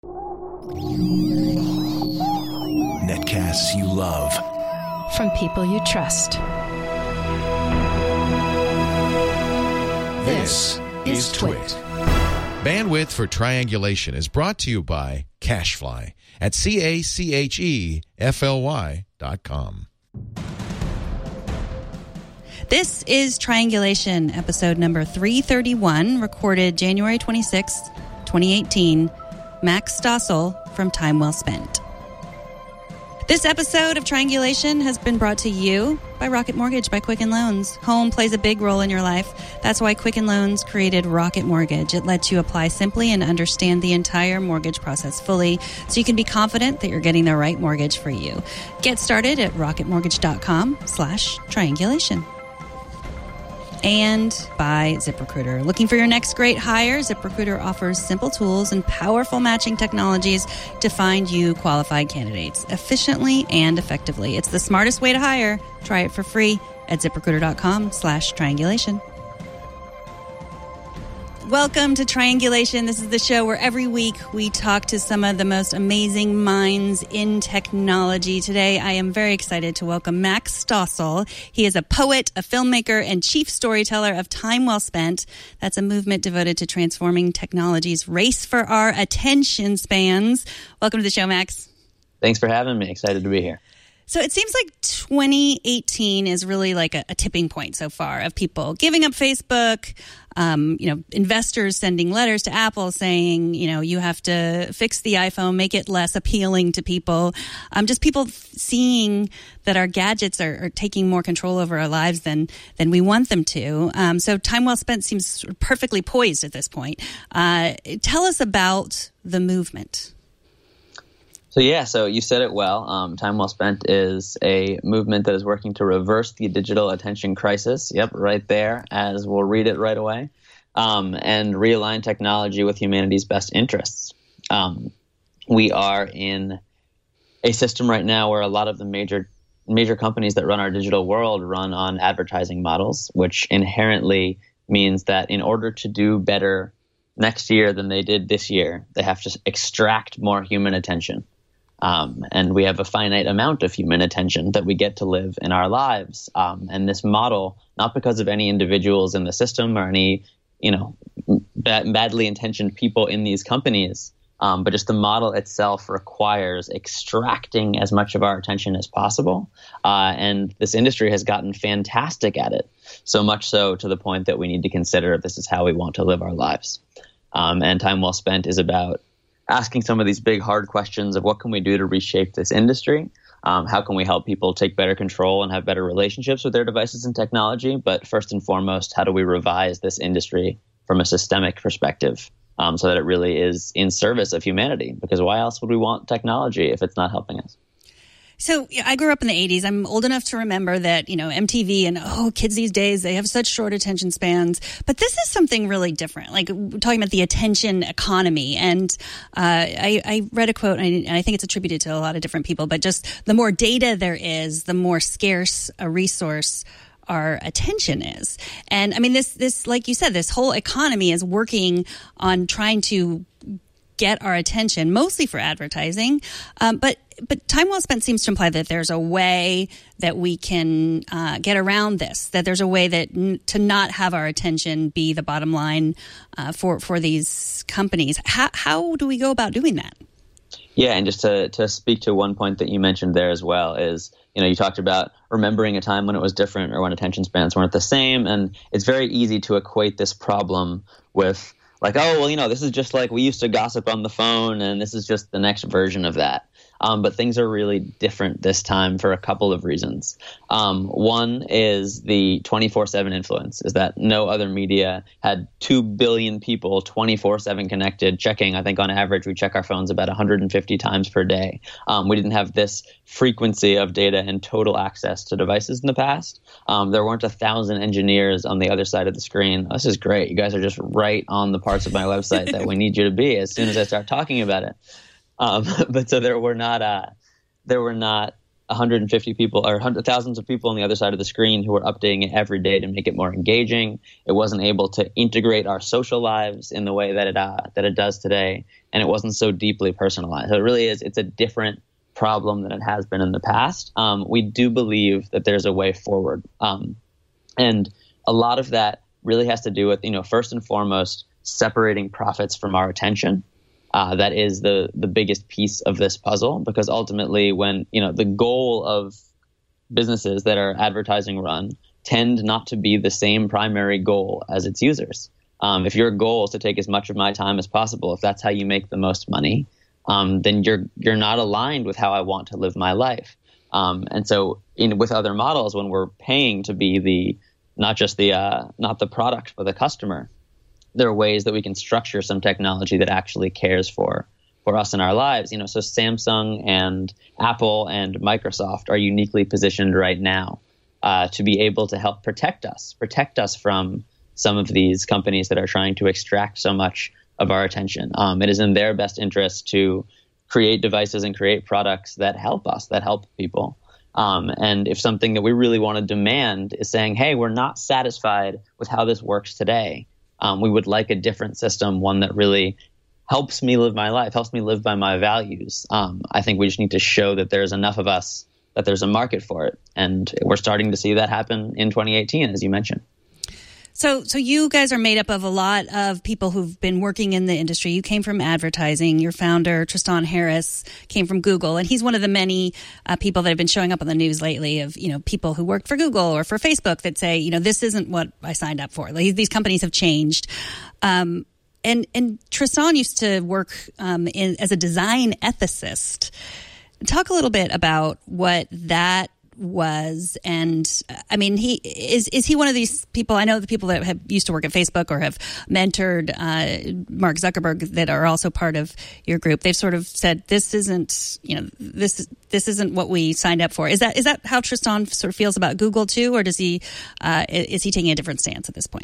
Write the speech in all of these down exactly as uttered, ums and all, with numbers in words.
Netcasts you love. From people you trust. This is Twit. Bandwidth for Triangulation is brought to you by CacheFly at C A C H E F L Y dot com. This is Triangulation, episode number three thirty-one, recorded January twenty-sixth, twenty eighteen. Max Stossel from Time Well Spent. This episode of Triangulation has been brought to you by Rocket Mortgage by Quicken Loans. Home plays a big role in your life. That's why Quicken Loans created Rocket Mortgage. It lets you apply simply and understand the entire mortgage process fully, so you can be confident that you're getting the right mortgage for you. Get started at rocketmortgage.com slash triangulation. And by ZipRecruiter. Looking for your next great hire? ZipRecruiter offers simple tools and powerful matching technologies to find you qualified candidates efficiently and effectively. It's the smartest way to hire. Try it for free at ZipRecruiter.com slash triangulation. Welcome to Triangulation. This is the show where every week we talk to some of the most amazing minds in technology. Today, I am very excited to welcome Max Stossel. He is a poet, a filmmaker, and chief storyteller of Time Well Spent. That's a movement devoted to transforming technology's race for our attention spans. Welcome to the show, Max. Thanks for having me. Excited to be here. So it seems like twenty eighteen is really like a, a tipping point so far of people giving up Facebook, um, you know, investors sending letters to Apple saying, you know, you have to fix the iPhone, make it less appealing to people. Um, just people seeing that our gadgets are, are taking more control over our lives than than we want them to. Um, so Time Well Spent seems sort of perfectly poised at this point. Uh, tell us about the movement. So yeah, so you said it well. Um, Time Well Spent is a movement that is working to reverse the digital attention crisis. Yep, right there, as we'll read it right away, um, and realign technology with humanity's best interests. Um, we are in a system right now where a lot of the major major companies that run our digital world run on advertising models, which inherently means that in order to do better next year than they did this year, they have to extract more human attention. Um, and we have a finite amount of human attention that we get to live in our lives. Um, and this model, not because of any individuals in the system or any, you know, bad, badly intentioned people in these companies, um, but just the model itself requires extracting as much of our attention as possible. Uh, and this industry has gotten fantastic at it, so much so to the point that we need to consider if this is how we want to live our lives. Um, and Time Well Spent is about asking some of these big, hard questions of what can we do to reshape this industry? Um, how can we help people take better control and have better relationships with their devices and technology? But first and foremost, how do we revise this industry from a systemic perspective um, so that it really is in service of humanity? Because why else would we want technology if it's not helping us? So I grew up in the eighties. I'm old enough to remember that, you know, M T V and, oh, kids these days, they have such short attention spans. But this is something really different, like we're talking about the attention economy. And uh, I, I read a quote, and I, I think it's attributed to a lot of different people, but just the more data there is, the more scarce a resource our attention is. And I mean, this, this, like you said, this whole economy is working on trying to get our attention, mostly for advertising. Um, but but Time Well Spent seems to imply that there's a way that we can uh, get around this, that there's a way that n- to not have our attention be the bottom line uh, for, for these companies. How, how do we go about doing that? Yeah, and just to, to speak to one point that you mentioned there as well is, you know, you talked about remembering a time when it was different or when attention spans weren't the same. And it's very easy to equate this problem with like, oh, well, you know, this is just like we used to gossip on the phone and this is just the next version of that. Um, but things are really different this time for a couple of reasons. Um, one is the twenty-four seven influence, is that no other media had two billion people twenty-four seven connected, checking. I think on average, we check our phones about one hundred fifty times per day. Um, we didn't have this frequency of data and total access to devices in the past. Um, there weren't a thousand engineers on the other side of the screen. This is great. You guys are just right on the parts of my website that we need you to be as soon as I start talking about it. Um, but so there were not, uh, there were not one hundred fifty people or hundred thousands of people on the other side of the screen who were updating it every day to make it more engaging. It wasn't able to integrate our social lives in the way that it uh, that it does today, and it wasn't so deeply personalized. So it really is. It's a different problem than it has been in the past. Um, we do believe that there's a way forward, um, and a lot of that really has to do with, you know, first and foremost, separating profits from our attention. Uh, that is the the biggest piece of this puzzle, because ultimately, when, you know, the goal of businesses that are advertising run tend not to be the same primary goal as its users. Um, if your goal is to take as much of my time as possible, if that's how you make the most money, um, then you're you're not aligned with how I want to live my life. Um, and so, in with other models, when we're paying to be the not just the uh, not the product but the customer, there are ways that we can structure some technology that actually cares for for us in our lives. You know, so Samsung and Apple and Microsoft are uniquely positioned right now uh, to be able to help protect us, protect us from some of these companies that are trying to extract so much of our attention. Um, it is in their best interest to create devices and create products that help us, that help people. Um, and if something that we really want to demand is saying, hey, we're not satisfied with how this works today, Um, we would like a different system, one that really helps me live my life, helps me live by my values. Um, I think we just need to show that there's enough of us, that there's a market for it. And we're starting to see that happen in twenty eighteen, as you mentioned. So so you guys are made up of a lot of people who've been working in the industry. You came from advertising. Your founder, Tristan Harris, came from Google. And he's one of the many uh, people that have been showing up on the news lately of, you know, people who worked for Google or for Facebook that say, you know, this isn't what I signed up for. Like, these companies have changed. Um, and, and Tristan used to work um, in, as a design ethicist. Talk a little bit about what that was. And I mean, he is, is he one of these people? I know the people that have used to work at Facebook or have mentored uh, Mark Zuckerberg that are also part of your group. They've sort of said, this isn't, you know, this, this isn't what we signed up for. Is that, is that how Tristan sort of feels about Google too? Or does he, uh, is he taking a different stance at this point?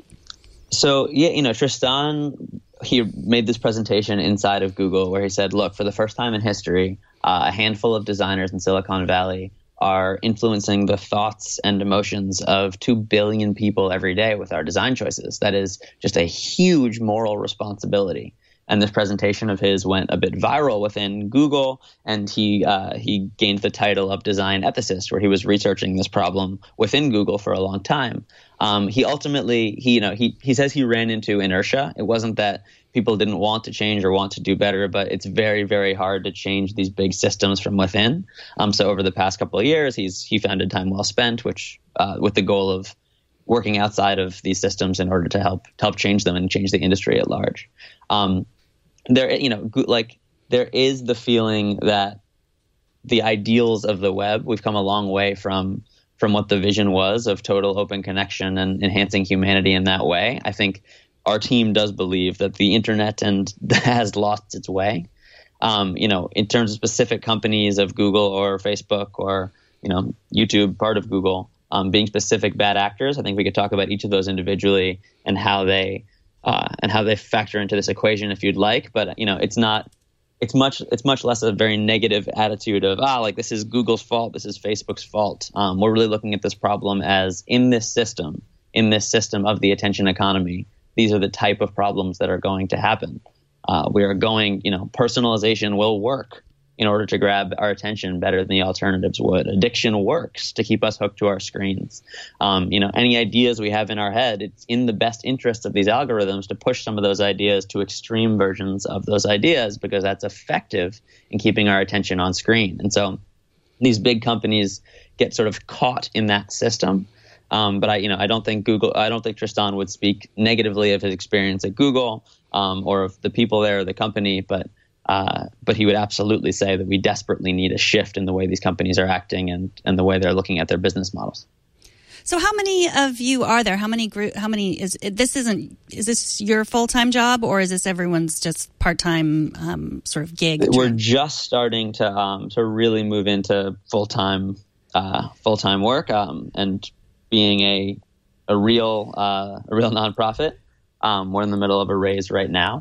So, yeah, you know, Tristan, he made this presentation inside of Google where he said, look, for the first time in history, uh, a handful of designers in Silicon Valley are influencing the thoughts and emotions of two billion people every day with our design choices. That is just a huge moral responsibility. And this presentation of his went a bit viral within Google, and he uh, he gained the title of design ethicist, where he was researching this problem within Google for a long time. Um, he ultimately, he you know, he he says he ran into inertia. It wasn't that people didn't want to change or want to do better, but it's very, very hard to change these big systems from within. Um, so over the past couple of years, he's he founded Time Well Spent, which uh, with the goal of working outside of these systems in order to help to help change them and change the industry at large. Um, there, you know, like there is the feeling that the ideals of the web, we've come a long way from from what the vision was of total open connection and enhancing humanity in that way. I think our team does believe that the internet and has lost its way. Um, you know, in terms of specific companies of Google or Facebook or, you know, YouTube, part of Google, um, being specific bad actors, I think we could talk about each of those individually and how they uh, and how they factor into this equation if you'd like. But, you know, it's not it's much it's much less a very negative attitude of, ah, like this is Google's fault, this is Facebook's fault. Um, we're really looking at this problem as in this system, in this system of the attention economy, these are the type of problems that are going to happen. Uh, we are going, you know, personalization will work in order to grab our attention better than the alternatives would. Addiction works to keep us hooked to our screens. Um, you know, any ideas we have in our head, it's in the best interest of these algorithms to push some of those ideas to extreme versions of those ideas because that's effective in keeping our attention on screen. And so these big companies get sort of caught in that system. Um, but I, you know, I don't think Google, I don't think Tristan would speak negatively of his experience at Google um, or of the people there or the company. But, uh, but he would absolutely say that we desperately need a shift in the way these companies are acting and, and the way they're looking at their business models. So, how many of you are there? How many group? How many is this? Isn't is this your full time job or is this everyone's just part time um, sort of gig? We're just starting to um, to really move into full time uh, full time work um, and. Being a a real uh, a real nonprofit, um, we're in the middle of a raise right now,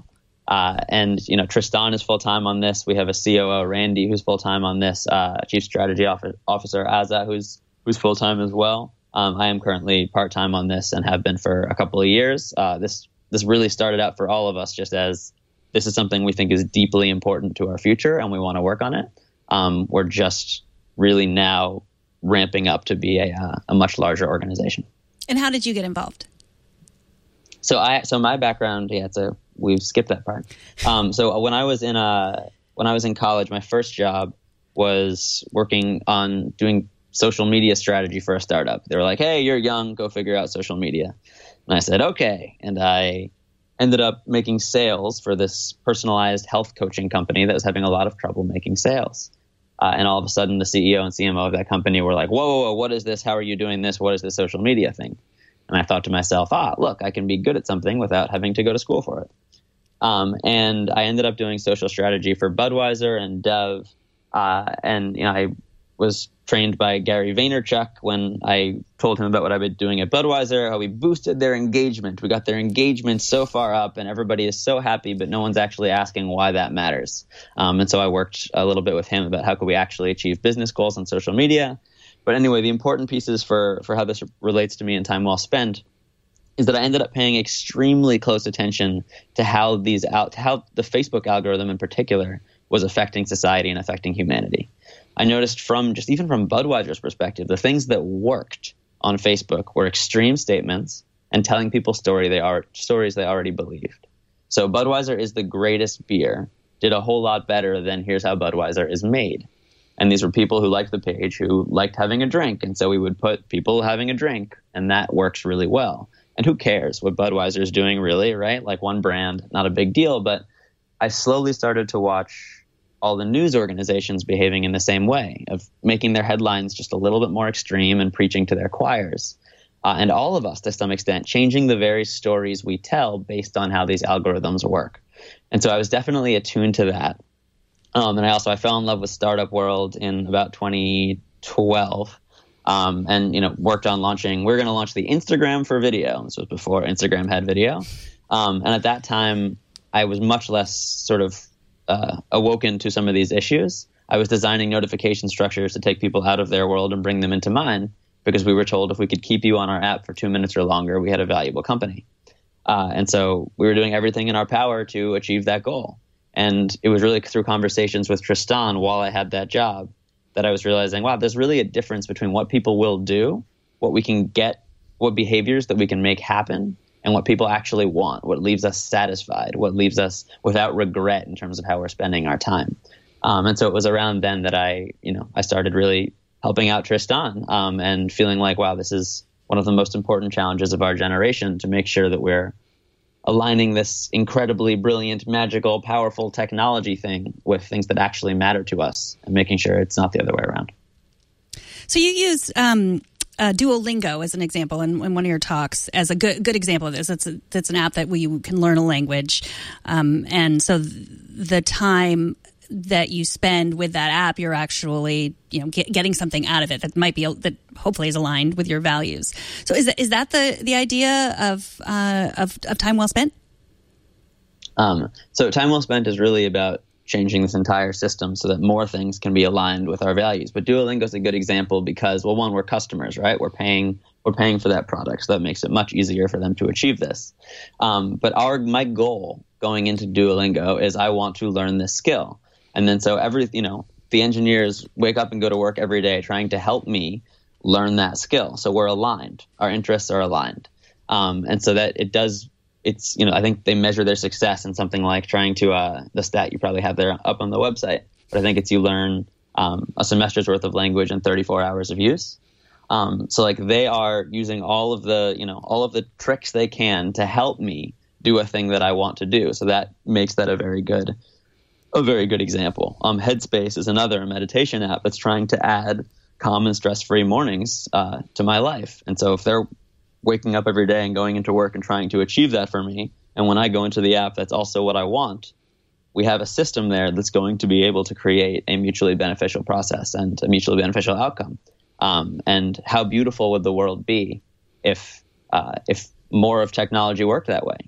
Uh, and, you know, Tristan is full-time on this. We have a C O O, Randy, who's full-time on this, uh, Chief Strategy Officer, Azza, who's who's full-time as well. Um, I am currently part-time on this and have been for a couple of years. Uh, this this really started out for all of us just as this is something we think is deeply important to our future and we want to work on it. Um, we're just really now ramping up to be a, uh, a much larger organization. And how did you get involved? So I so my background, yeah, it's a we've skipped that part. Um, so when I was in a when I was in college, my first job was working on doing social media strategy for a startup. They were like, "Hey, you're young, go figure out social media." And I said, "Okay." And I ended up making sales for this personalized health coaching company that was having a lot of trouble making sales. Uh, and all of a sudden, the C E O and C M O of that company were like, "Whoa, whoa, whoa, what is this? How are you doing this? What is this social media thing?" And I thought to myself, ah, look, I can be good at something without having to go to school for it. Um, and I ended up doing social strategy for Budweiser and Dove. Uh, and you know, I was trained by Gary Vaynerchuk when I told him about what I've been doing at Budweiser, how we boosted their engagement. We got their engagement so far up and everybody is so happy, but no one's actually asking why that matters. Um, and so I worked a little bit with him about how could we actually achieve business goals on social media. But anyway, the important pieces for, for how this relates to me in Time Well Spent is that I ended up paying extremely close attention to how these out, how the Facebook algorithm in particular was affecting society and affecting humanity. I noticed from just even from Budweiser's perspective, the things that worked on Facebook were extreme statements and telling people story they are stories they already believed. So Budweiser is the greatest beer did a whole lot better than here's how Budweiser is made. And these were people who liked the page, who liked having a drink. And so we would put people having a drink, and that works really well. And who cares what Budweiser is doing, really, right? Like one brand, not a big deal. But I slowly started to watch all the news organizations behaving in the same way, of making their headlines just a little bit more extreme and preaching to their choirs. Uh, and all of us, to some extent, changing the very stories we tell based on how these algorithms work. And so I was definitely attuned to that. Um, and I also I fell in love with Startup World in about twenty twelve, um, and you know worked on launching. We we're going to launch the Instagram for video. This was before Instagram had video, um, and at that time I was much less sort of uh, awoken to some of these issues. I was designing notification structures to take people out of their world and bring them into mine, because we were told if we could keep you on our app for two minutes or longer, we had a valuable company. Uh, and so we were doing everything in our power to achieve that goal. And it was really through conversations with Tristan while I had that job that I was realizing, wow, there's really a difference between what people will do, what we can get, what behaviors that we can make happen, and what people actually want, what leaves us satisfied, what leaves us without regret in terms of how we're spending our time. Um, and so it was around then that I, you know, I started really helping out Tristan um, and feeling like, wow, this is one of the most important challenges of our generation, to make sure that we're aligning this incredibly brilliant, magical, powerful technology thing with things that actually matter to us and making sure it's not the other way around. So you use um, uh, Duolingo as an example in, in one of your talks as a good good example of this. It's a, that's an app that we can learn a language. Um, and so th- the time that you spend with that app, you're actually, you know, get, getting something out of it that might be, that hopefully is aligned with your values. So is that, is that the, the idea of, uh, of, of Time Well Spent? Um, so Time Well Spent is really about changing this entire system so that more things can be aligned with our values. But Duolingo is a good example because, well, one, we're customers, right? We're paying, we're paying for that product. So that makes it much easier for them to achieve this. Um, but our, my goal going into Duolingo is I want to learn this skill. And then so every, you know, the engineers wake up and go to work every day trying to help me learn that skill. So we're aligned. Our interests are aligned. Um, and so that it does, it's, you know, I think they measure their success in something like trying to, uh, the stat you probably have there up on the website. But I think it's you learn um, a semester's worth of language in thirty-four hours of use. Um, so like they are using all of the, you know, all of the tricks they can to help me do a thing that I want to do. So that makes that a very good A very good example. Um, Headspace is another meditation app that's trying to add calm and stress-free mornings uh, to my life. And so if they're waking up every day and going into work and trying to achieve that for me, and when I go into the app, that's also what I want, we have a system there that's going to be able to create a mutually beneficial process and a mutually beneficial outcome. Um, and how beautiful would the world be if uh, if more of technology worked that way?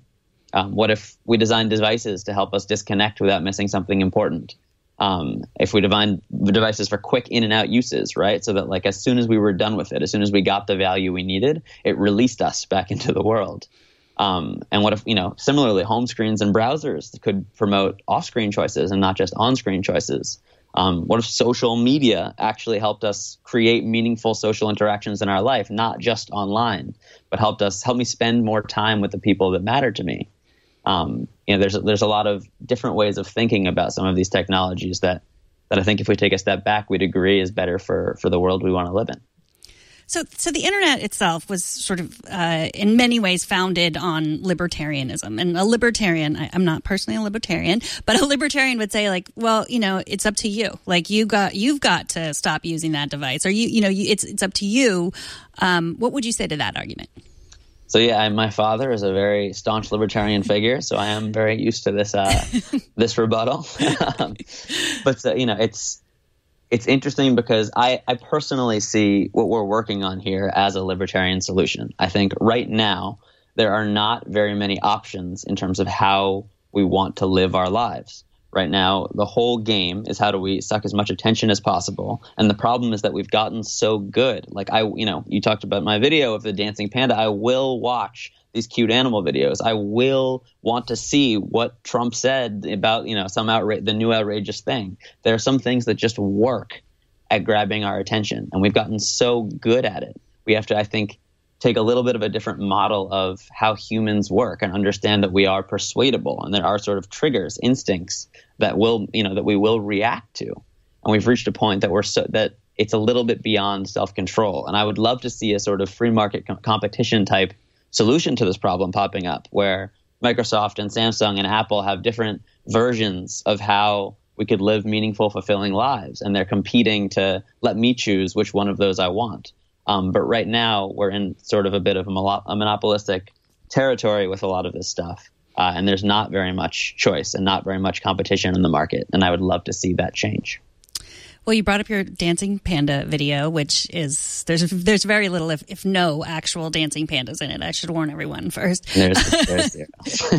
Um, what if we design devices to help us disconnect without missing something important? Um, if we design devices for quick in and out uses, right? So that like as soon as we were done with it, as soon as we got the value we needed, it released us back into the world. Um, and what if, you know, similarly, home screens and browsers could promote off-screen choices and not just on-screen choices? Um, what if social media actually helped us create meaningful social interactions in our life, not just online, but helped us help me spend more time with the people that matter to me? Um, you know, there's there's a lot of different ways of thinking about some of these technologies that that I think if we take a step back, we'd agree is better for for the world we want to live in. So, so the internet itself was sort of, uh, in many ways, founded on libertarianism. And a libertarian, I, I'm not personally a libertarian, but a libertarian would say, like, well, you know, it's up to you. Like, you got, you've got to stop using that device, or you, you know, you, it's it's up to you. Um, what would you say to that argument? So yeah, I, my father is a very staunch libertarian figure, so I am very used to this uh, this rebuttal. um, but uh, you know, it's. It's interesting because I, I personally see what we're working on here as a libertarian solution. I think right now there are not very many options in terms of how we want to live our lives. Right now, the whole game is how do we suck as much attention as possible. And the problem is that we've gotten so good. Like I, you know, you talked about my video of the dancing panda. I will watch these cute animal videos. I will want to see what Trump said about, you know, some outra- the new outrageous thing. There are some things that just work at grabbing our attention, and we've gotten so good at it. We have to, I think, take a little bit of a different model of how humans work and understand that we are persuadable, and there are sort of triggers, instincts that will, you know, that we will react to. And we've reached a point that we're so that it's a little bit beyond self-control. And I would love to see a sort of free market com- competition type solution to this problem popping up, where Microsoft and Samsung and Apple have different versions of how we could live meaningful, fulfilling lives, and they're competing to let me choose which one of those I want. Um, but right now, we're in sort of a bit of a, mo- a monopolistic territory with a lot of this stuff, uh, and there's not very much choice and not very much competition in the market, and I would love to see that change. Well, you brought up your dancing panda video, which is there's there's very little, if, if no, actual dancing pandas in it. I should warn everyone first. There's, there's zero.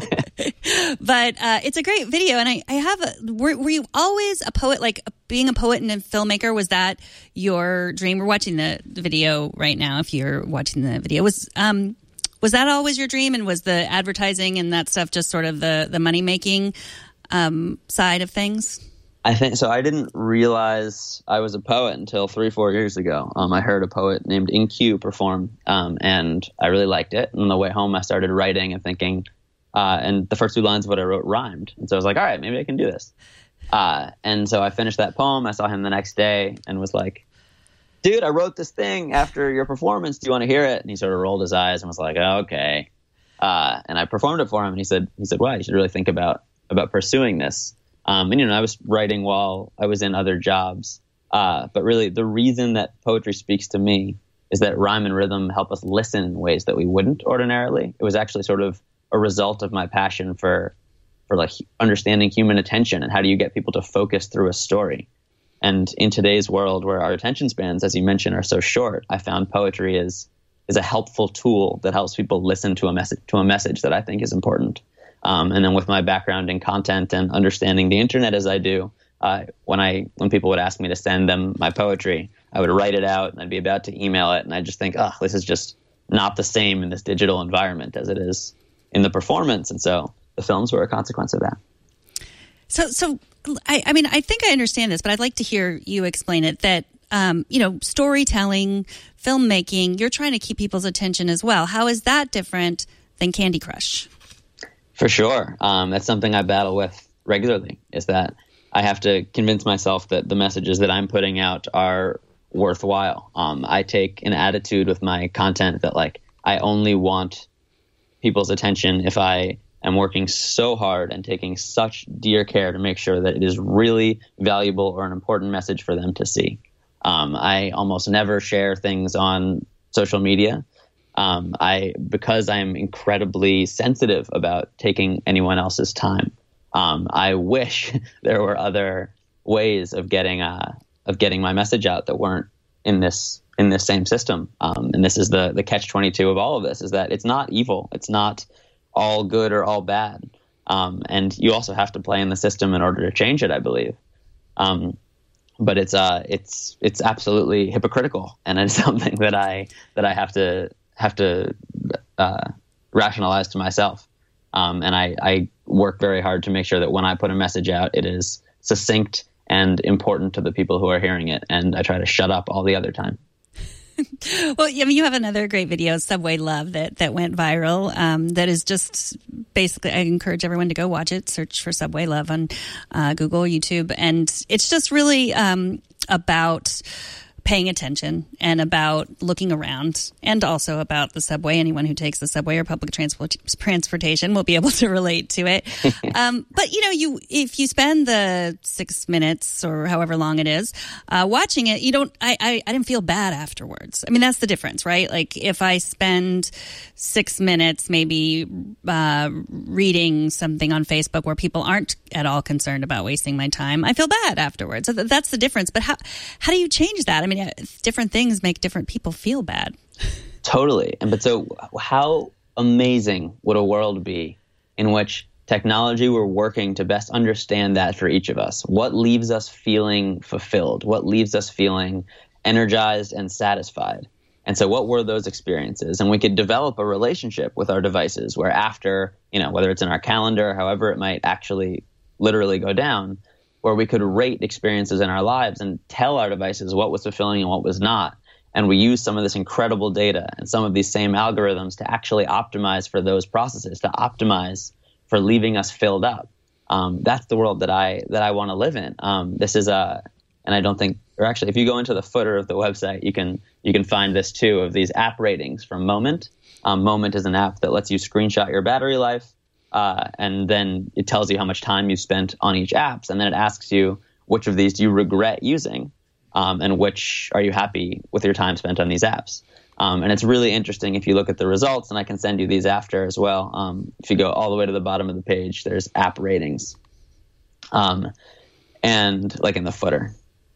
But uh, it's a great video, and I, I have a. Were, were you always a poet? Like being a poet and a filmmaker, was that your dream? We're watching the, the video right now. If you're watching the video, was um was that always your dream? And was the advertising and that stuff just sort of the the money making um, side of things? I think so. I didn't realize I was a poet until three, four years ago. Um, I heard a poet named In Q perform, um, and I really liked it. And on the way home, I started writing and thinking, uh, and the first two lines of what I wrote rhymed. And so I was like, all right, maybe I can do this. Uh, and so I finished that poem. I saw him the next day and was like, dude, I wrote this thing after your performance. Do you want to hear it? And he sort of rolled his eyes and was like, oh, okay. Uh, and I performed it for him. And he said, he said, wow, you should really think about about pursuing this. Um, and, you know, I was writing while I was in other jobs. Uh, but really, the reason that poetry speaks to me is that rhyme and rhythm help us listen in ways that we wouldn't ordinarily. It was actually sort of a result of my passion for, for like understanding human attention and how do you get people to focus through a story. And in today's world where our attention spans, as you mentioned, are so short, I found poetry is is a helpful tool that helps people listen to a message to a message that I think is important. Um, and then with my background in content and understanding the internet as I do, uh, when I when people would ask me to send them my poetry, I would write it out and I'd be about to email it, and I just think, oh, this is just not the same in this digital environment as it is in the performance. And so the films were a consequence of that. So, so I, I mean, I think I understand this, but I'd like to hear you explain it. That um, you know, storytelling, filmmaking, you're trying to keep people's attention as well. How is that different than Candy Crush? For sure. Um, that's something I battle with regularly, is that I have to convince myself that the messages that I'm putting out are worthwhile. Um, I take an attitude with my content that, like, I only want people's attention if I am working so hard and taking such dear care to make sure that it is really valuable or an important message for them to see. Um, I almost never share things on social media. Um, I because I'm incredibly sensitive about taking anyone else's time. Um, I wish there were other ways of getting uh, of getting my message out that weren't in this in this same system. Um, and this is the the catch twenty-two of all of this: is that it's not evil. It's not all good or all bad. Um, and you also have to play in the system in order to change it, I believe. Um, but it's uh, it's it's absolutely hypocritical, and it's something that I that I have to have to uh, rationalize to myself. Um, and I, I work very hard to make sure that when I put a message out, it is succinct and important to the people who are hearing it. And I try to shut up all the other time. Well, I mean, you have another great video, Subway Love, that, that went viral. Um, that is just basically, I encourage everyone to go watch it. Search for Subway Love on uh, Google, YouTube. And it's just really um, about paying attention and about looking around, and also about the subway. Anyone who takes the subway or public transport transportation will be able to relate to it. um, but you know, you if you spend the six minutes or however long it is uh, watching it, you don't. I, I I didn't feel bad afterwards. I mean, that's the difference, right? Like if I spend six minutes maybe uh, reading something on Facebook where people aren't at all concerned about wasting my time, I feel bad afterwards. So that's the difference. But how how do you change that? I mean, different things make different people feel bad. Totally. And but so how amazing would a world be in which technology were working to best understand that for each of us? What leaves us feeling fulfilled? What leaves us feeling energized and satisfied? And so what were those experiences? And we could develop a relationship with our devices where after, you know, whether it's in our calendar, however it might actually literally go down, where we could rate experiences in our lives and tell our devices what was fulfilling and what was not. And we use some of this incredible data and some of these same algorithms to actually optimize for those processes, to optimize for leaving us filled up. Um, that's the world that I that I want to live in. Um, this is a, and I don't think, or actually, if you go into the footer of the website, you can you can find this too, of these app ratings from Moment. Um, Moment is an app that lets you screenshot your battery life. Uh, and then it tells you how much time you spent on each apps. And then it asks you, which of these do you regret using? Um, and which are you happy with your time spent on these apps? Um, and it's really interesting if you look at the results, and I can send you these after as well. Um, if you go all the way to the bottom of the page, there's app ratings. Um, and like in the footer.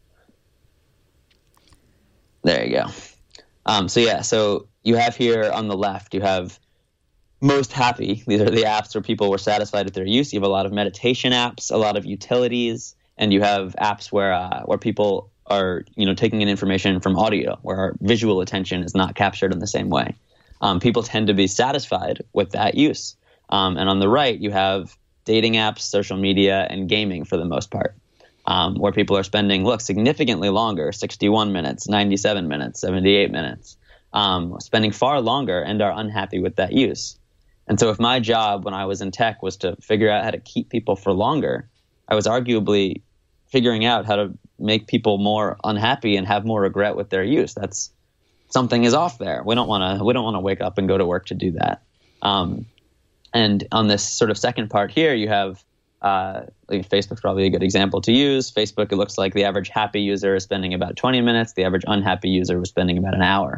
There you go. Um, so yeah, so you have here on the left, you have most happy. These are the apps where people were satisfied with their use. You have a lot of meditation apps, a lot of utilities, and you have apps where uh, where people are, you know, taking in information from audio, where our visual attention is not captured in the same way. Um, people tend to be satisfied with that use. Um, and on the right, you have dating apps, social media, and gaming for the most part, um, where people are spending, look, significantly longer, sixty-one minutes, ninety-seven minutes, seventy-eight minutes, um, spending far longer and are unhappy with that use. And so if my job when I was in tech was to figure out how to keep people for longer, I was arguably figuring out how to make people more unhappy and have more regret with their use. That's something is off there. We don't want to we don't want to wake up and go to work to do that. Um, and on this sort of second part here, you have uh, like Facebook's probably a good example to use. Facebook, it looks like the average happy user is spending about twenty minutes. The average unhappy user was spending about an hour.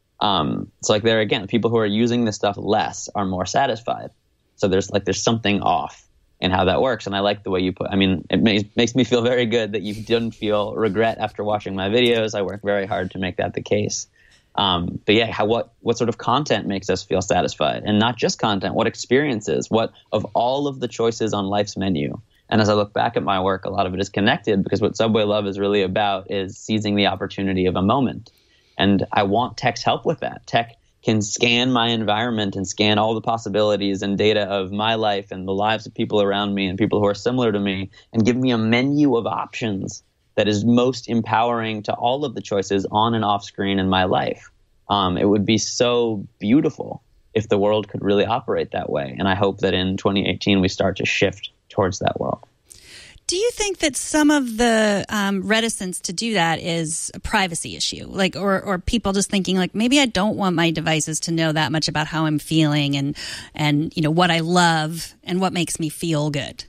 Um, so like there again, people who are using this stuff less are more satisfied. So there's like there's something off in how that works. And I like the way you put, I mean, it makes, makes me feel very good that you didn't feel regret after watching my videos. I work very hard to make that the case. Um, but yeah, how, what, what sort of content makes us feel satisfied? And not just content, what experiences, what of all of the choices on life's menu. And as I look back at my work, a lot of it is connected because what Subway Love is really about is seizing the opportunity of a moment. And I want tech's help with that. Tech can scan my environment and scan all the possibilities and data of my life and the lives of people around me and people who are similar to me and give me a menu of options that is most empowering to all of the choices on and off screen in my life. Um, it would be so beautiful if the world could really operate that way. And I hope that in twenty eighteen we start to shift towards that world. Do you think that some of the um, reticence to do that is a privacy issue, like, or or people just thinking like maybe I don't want my devices to know that much about how I'm feeling and and you know what I love and what makes me feel good?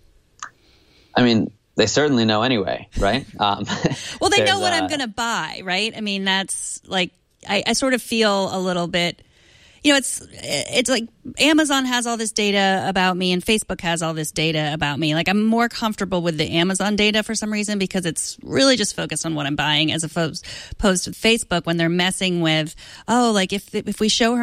I mean, they certainly know anyway, right? Um, well, they know what uh, I'm going to buy, right? I mean, that's like I, I sort of feel a little bit. You know, it's it's like Amazon has all this data about me and Facebook has all this data about me. Like I'm more comfortable with the Amazon data for some reason because it's really just focused on what I'm buying as opposed, opposed to Facebook when they're messing with, oh, like if if we show her more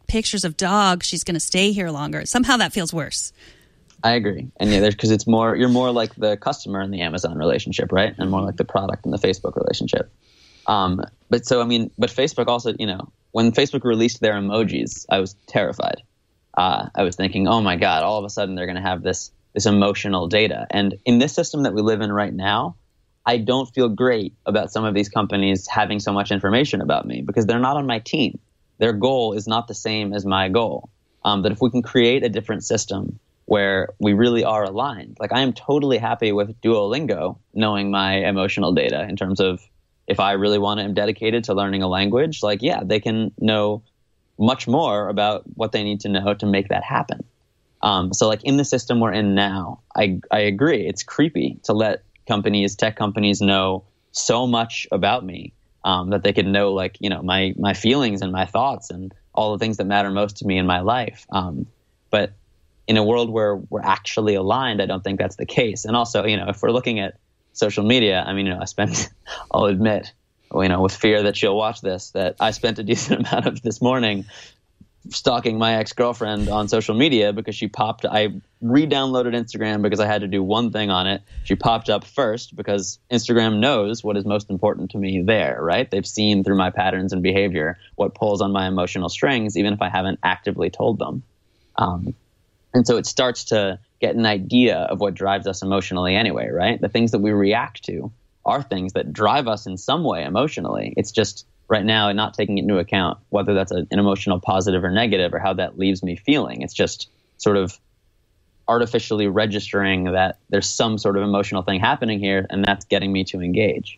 pictures of dogs, she's going to stay here longer. Somehow that feels worse. I agree. And yeah, there's because it's more, you're more like the customer in the Amazon relationship, right? And more like the product in the Facebook relationship. Um, but so, I mean, but Facebook also, you know, when Facebook released their emojis, I was terrified. Uh, I was thinking, oh my God, all of a sudden they're going to have this, this emotional data. And in this system that we live in right now, I don't feel great about some of these companies having so much information about me because they're not on my team. Their goal is not the same as my goal. Um, but if we can create a different system where we really are aligned, like I am totally happy with Duolingo knowing my emotional data in terms of if I really want to, am dedicated to learning a language, like, yeah, they can know much more about what they need to know to make that happen. Um, so like in the system we're in now, I, I agree. It's creepy to let companies, tech companies know so much about me um, that they could know like, you know, my, my feelings and my thoughts and all the things that matter most to me in my life. Um, but in a world where we're actually aligned, I don't think that's the case. And also, you know, if we're looking at social media, I mean, you know, I spent, I'll admit, you know, with fear that she'll watch this, that I spent a decent amount of this morning stalking my ex-girlfriend on social media because she popped, I re-downloaded Instagram because I had to do one thing on it. She popped up first because Instagram knows what is most important to me there, right? They've seen through my patterns and behavior what pulls on my emotional strings, even if I haven't actively told them. Um, and so it starts to get an idea of what drives us emotionally anyway, right? The things that we react to are things that drive us in some way emotionally. It's just right now not taking into account whether that's a, an emotional positive or negative or how that leaves me feeling. It's just sort of artificially registering that there's some sort of emotional thing happening here, and that's getting me to engage.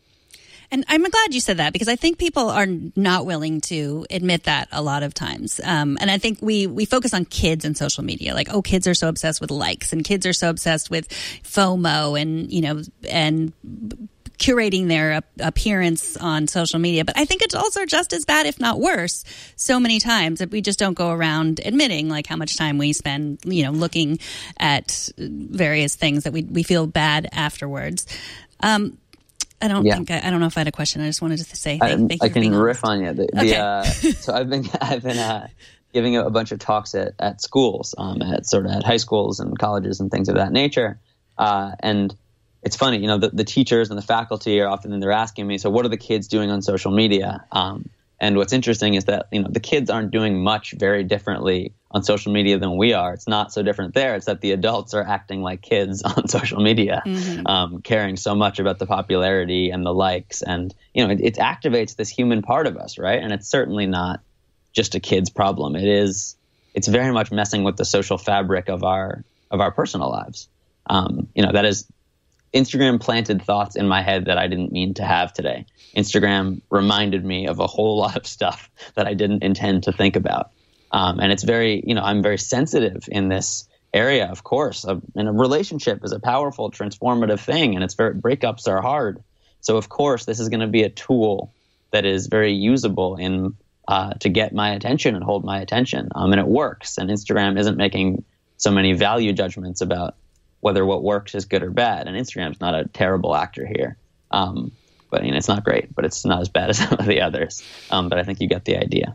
And I'm glad you said that because I think people are not willing to admit that a lot of times. Um, and I think we, we focus on kids and social media, like, oh, kids are so obsessed with likes and kids are so obsessed with FOMO and, you know, and curating their appearance on social media. But I think it's also just as bad, if not worse, so many times that we just don't go around admitting like how much time we spend, you know, looking at various things that we, we feel bad afterwards. Um, I don't yeah. think I, I don't know if I had a question. I just wanted to say thank, I, thank you. I for can being riff honest. on you. The, okay. the, uh, so I've been I've been uh, giving a bunch of talks at, at schools, um, at sort of at high schools and colleges and things of that nature. Uh, and it's funny, you know, the, the teachers and the faculty are often they're asking me, so what are the kids doing on social media? Um, and what's interesting is that, you know, the kids aren't doing much very differently on social media than we are. It's not so different there. It's that the adults are acting like kids on social media, mm-hmm. um, caring so much about the popularity and the likes. And, you know, it, it activates this human part of us, right? And it's certainly not just a kid's problem. It is, it's very much messing with the social fabric of our, of our personal lives. Um, you know, that is, Instagram planted thoughts in my head that I didn't mean to have today. Instagram reminded me of a whole lot of stuff that I didn't intend to think about. Um, and it's very, you know, I'm very sensitive in this area, of course. Uh, and a relationship is a powerful, transformative thing, and it's very, breakups are hard. So, of course, this is going to be a tool that is very usable in uh, to get my attention and hold my attention. Um, and it works. And Instagram isn't making so many value judgments about whether what works is good or bad. And Instagram's not a terrible actor here. Um, but, you know, it's not great, but it's not as bad as some of the others. Um, but I think you get the idea.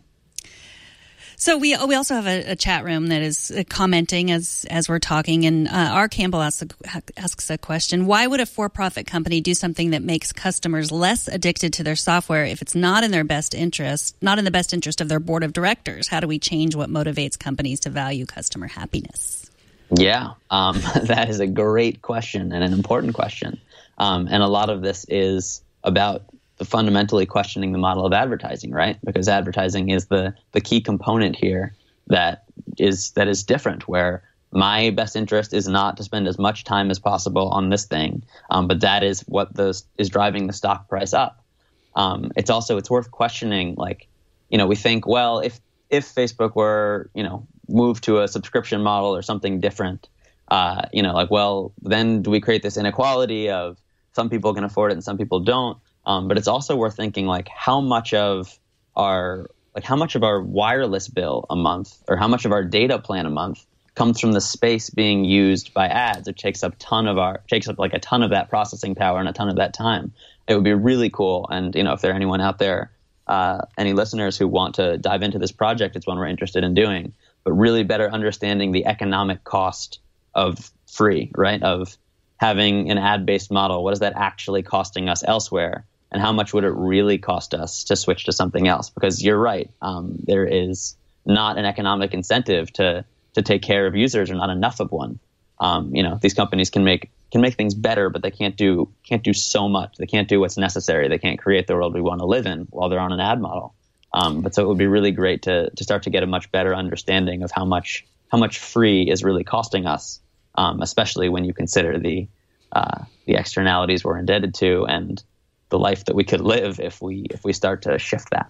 So we we also have a, a chat room that is commenting as as we're talking, and uh, R. Campbell asks a, asks a question: why would a for-profit company do something that makes customers less addicted to their software if it's not in their best interest, not in the best interest of their board of directors? How do we change what motivates companies to value customer happiness? Yeah, um, that is a great question and an important question, um, and a lot of this is about the fundamentally questioning the model of advertising, right? Because advertising is the the key component here that is that is different, where my best interest is not to spend as much time as possible on this thing, um, but that is what the, is driving the stock price up. Um, it's also, it's worth questioning, like, you know, we think, well, if if Facebook were, you know, moved to a subscription model or something different, uh, you know, like, well, then do we create this inequality of some people can afford it and some people don't? Um, but it's also worth thinking, like, how much of our like how much of our wireless bill a month or how much of our data plan a month comes from the space being used by ads. It takes up ton of our takes up like a ton of that processing power and a ton of that time. It would be really cool. And, you know, if there anyone out there uh, any listeners who want to dive into this project, it's one we're interested in doing, but really better understanding the economic cost of free, right? Of having an ad-based model. What is that actually costing us elsewhere? And how much would it really cost us to switch to something else? Because you're right, um, there is not an economic incentive to to take care of users, or not enough of one. Um, you know, these companies can make can make things better, but they can't do can't do so much. They can't do what's necessary. They can't create the world we want to live in while they're on an ad model. Um, but so it would be really great to to start to get a much better understanding of how much how much free is really costing us, um, especially when you consider the uh, the externalities we're indebted to and the life that we could live if we if we start to shift that.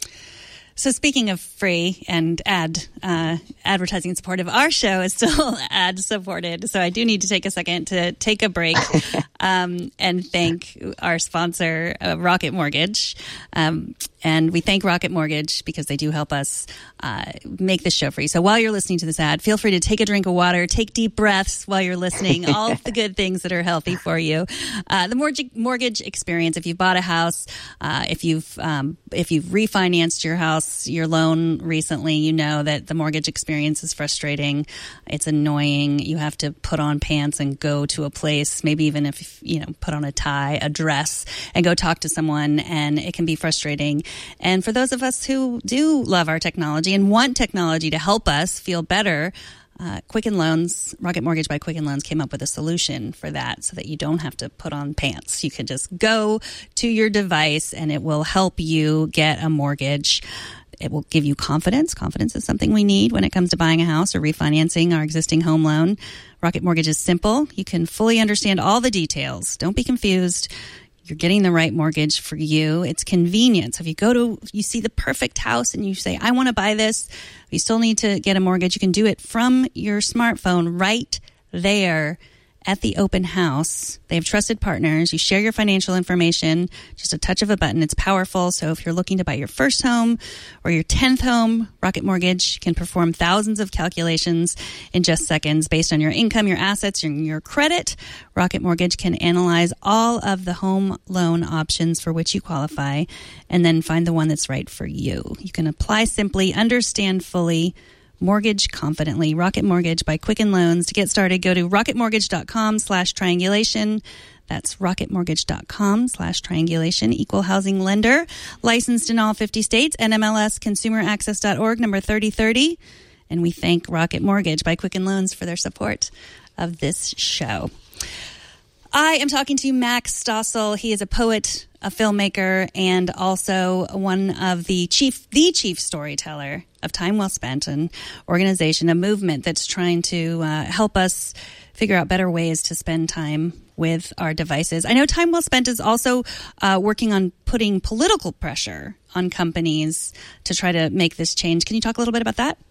So speaking of free and ad uh, advertising support of our show is still ad supported. So I do need to take a second to take a break um, and thank our sponsor, uh, Rocket Mortgage. Um, and we thank Rocket Mortgage because they do help us uh, make this show free. So while you're listening to this ad, feel free to take a drink of water, take deep breaths while you're listening, all of the good things that are healthy for you. Uh, the mortgage, mortgage experience, if you've bought a house, uh, if you've um, if you've refinanced your house, your loan recently, you know that the mortgage experience is frustrating. It's annoying. You have to put on pants and go to a place, maybe even if, you know, put on a tie, a dress, and go talk to someone, and it can be frustrating. And for those of us who do love our technology and want technology to help us feel better, Uh, Quicken Loans, Rocket Mortgage by Quicken Loans came up with a solution for that so that you don't have to put on pants. You can just go to your device and it will help you get a mortgage. It will give you confidence. Confidence is something we need when it comes to buying a house or refinancing our existing home loan. Rocket Mortgage is simple. You can fully understand all the details. Don't be confused. You're getting the right mortgage for you. It's convenient. So if you go to, you see the perfect house and you say, I want to buy this, you still need to get a mortgage. You can do it from your smartphone right there at the open house. They have trusted partners. You share your financial information, just a touch of a button. It's powerful. So if you're looking to buy your first home or your tenth home, Rocket Mortgage can perform thousands of calculations in just seconds based on your income, your assets, and your credit. Rocket Mortgage can analyze all of the home loan options for which you qualify and then find the one that's right for you. You can apply simply, understand fully, mortgage confidently. Rocket Mortgage by Quicken Loans. To get started, go to rocketmortgage.com slash triangulation. That's rocketmortgage.com slash triangulation. Equal housing lender. Licensed in all fifty states. N M L S consumer access dot org, number thirty thirty. And we thank Rocket Mortgage by Quicken Loans for their support of this show. I am talking to Max Stossel. He is a poet, a filmmaker, and also one of the chief, the chief storyteller of Time Well Spent, an organization, a movement that's trying to uh, help us figure out better ways to spend time with our devices. I know Time Well Spent is also uh, working on putting political pressure on companies to try to make this change. Can you talk a little bit about that?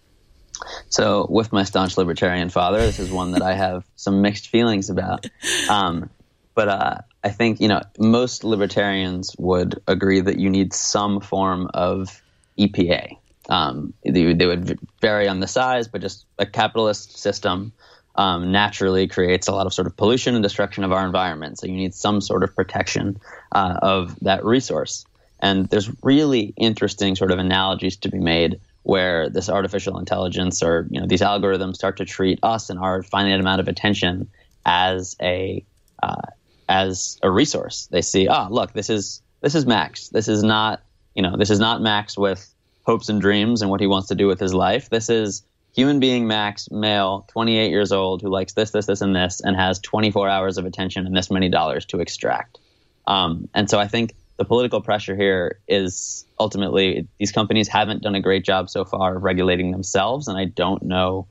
So with my staunch libertarian father, this is one that I have some mixed feelings about. Um, but uh, I think, you know, most libertarians would agree that you need some form of E P A. Um, they, they would vary on the size, but just a capitalist system um, naturally creates a lot of sort of pollution and destruction of our environment. So you need some sort of protection uh, of that resource. And there's really interesting sort of analogies to be made where this artificial intelligence or, you know, these algorithms start to treat us and our finite amount of attention as a uh, as a resource. They see, ah, oh, look, this is this is Max. This is not, you know, this is not Max with hopes and dreams and what he wants to do with his life. This is human being Max, male, twenty-eight years old, who likes this, this, this, and this, and has twenty-four hours of attention and this many dollars to extract. Um, and so I think the political pressure here is ultimately these companies haven't done a great job so far of regulating themselves, and I don't know,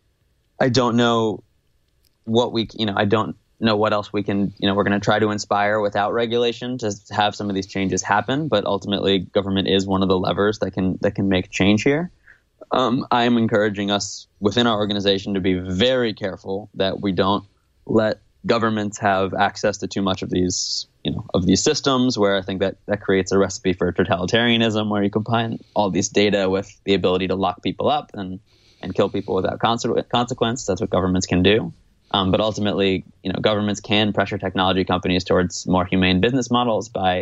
I don't know what we, you know, I don't know what else we can, you know, we're going to try to inspire without regulation to have some of these changes happen, but ultimately government is one of the levers that can that can make change here. Um, I am encouraging us within our organization to be very careful that we don't let governments have access to too much of these, you know, of these systems, where I think that that creates a recipe for totalitarianism, where you combine all these data with the ability to lock people up and, and kill people without consequence. That's what governments can do. Um, but ultimately, you know, governments can pressure technology companies towards more humane business models by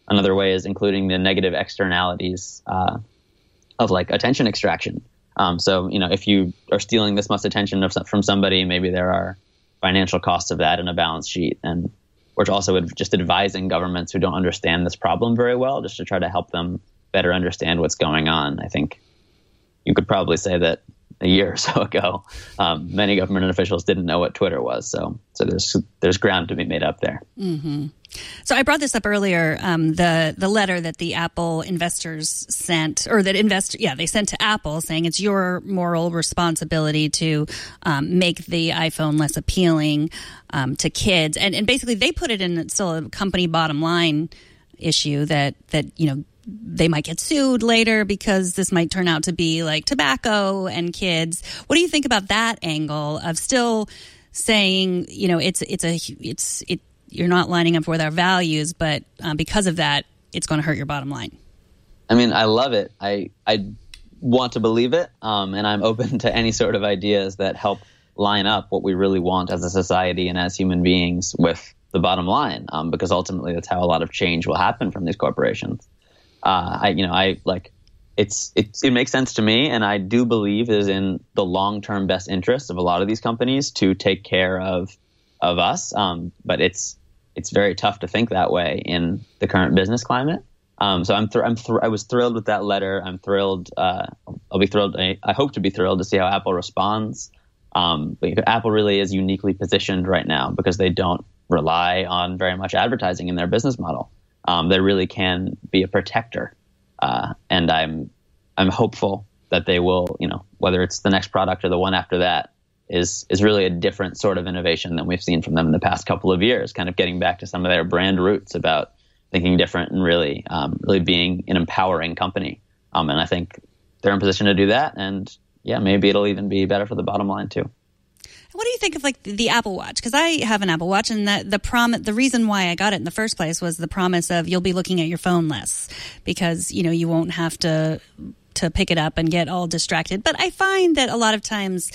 another way is including the negative externalities uh, of like attention extraction. Um, so, you know, if you are stealing this much attention of, from somebody, maybe there are financial costs of that in a balance sheet. And we're also just advising governments who don't understand this problem very well, just to try to help them better understand what's going on. I think you could probably say that a year or so ago, um, many government officials didn't know what Twitter was. So, so there's there's ground to be made up there. Mm-hmm. So I brought this up earlier, um, the the letter that the Apple investors sent, or that invest, yeah, they sent to Apple saying it's your moral responsibility to um, make the iPhone less appealing um, to kids, and and basically they put it in still a company bottom line issue that that you know. They might get sued later because this might turn out to be like tobacco and kids. What do you think about that angle of still saying, you know, it's it's a it's it you're not lining up with our values, but uh, because of that, it's going to hurt your bottom line? I mean, I love it. I I want to believe it, um, and I'm open to any sort of ideas that help line up what we really want as a society and as human beings with the bottom line, um, because ultimately that's how a lot of change will happen from these corporations. Uh, I, you know, I like it's, it's, it makes sense to me. And I do believe it is in the long-term best interest of a lot of these companies to take care of, of us. Um, but it's, it's very tough to think that way in the current business climate. Um, so I'm, thr- I'm thr- I was thrilled with that letter. I'm thrilled. Uh, I'll be thrilled. I, I hope to be thrilled to see how Apple responds. Um, but Apple really is uniquely positioned right now because they don't rely on very much advertising in their business model. Um, they really can be a protector, uh, and I'm I'm hopeful that they will, you know, whether it's the next product or the one after that, is is really a different sort of innovation than we've seen from them in the past couple of years. Kind of getting back to some of their brand roots about thinking different and really um, really being an empowering company. Um, and I think they're in position to do that. And yeah, maybe it'll even be better for the bottom line too. What do you think of like the, the Apple Watch? Because I have an Apple Watch, and that the prom the reason why I got it in the first place was the promise of you'll be looking at your phone less because you know you won't have to to pick it up and get all distracted. But I find that a lot of times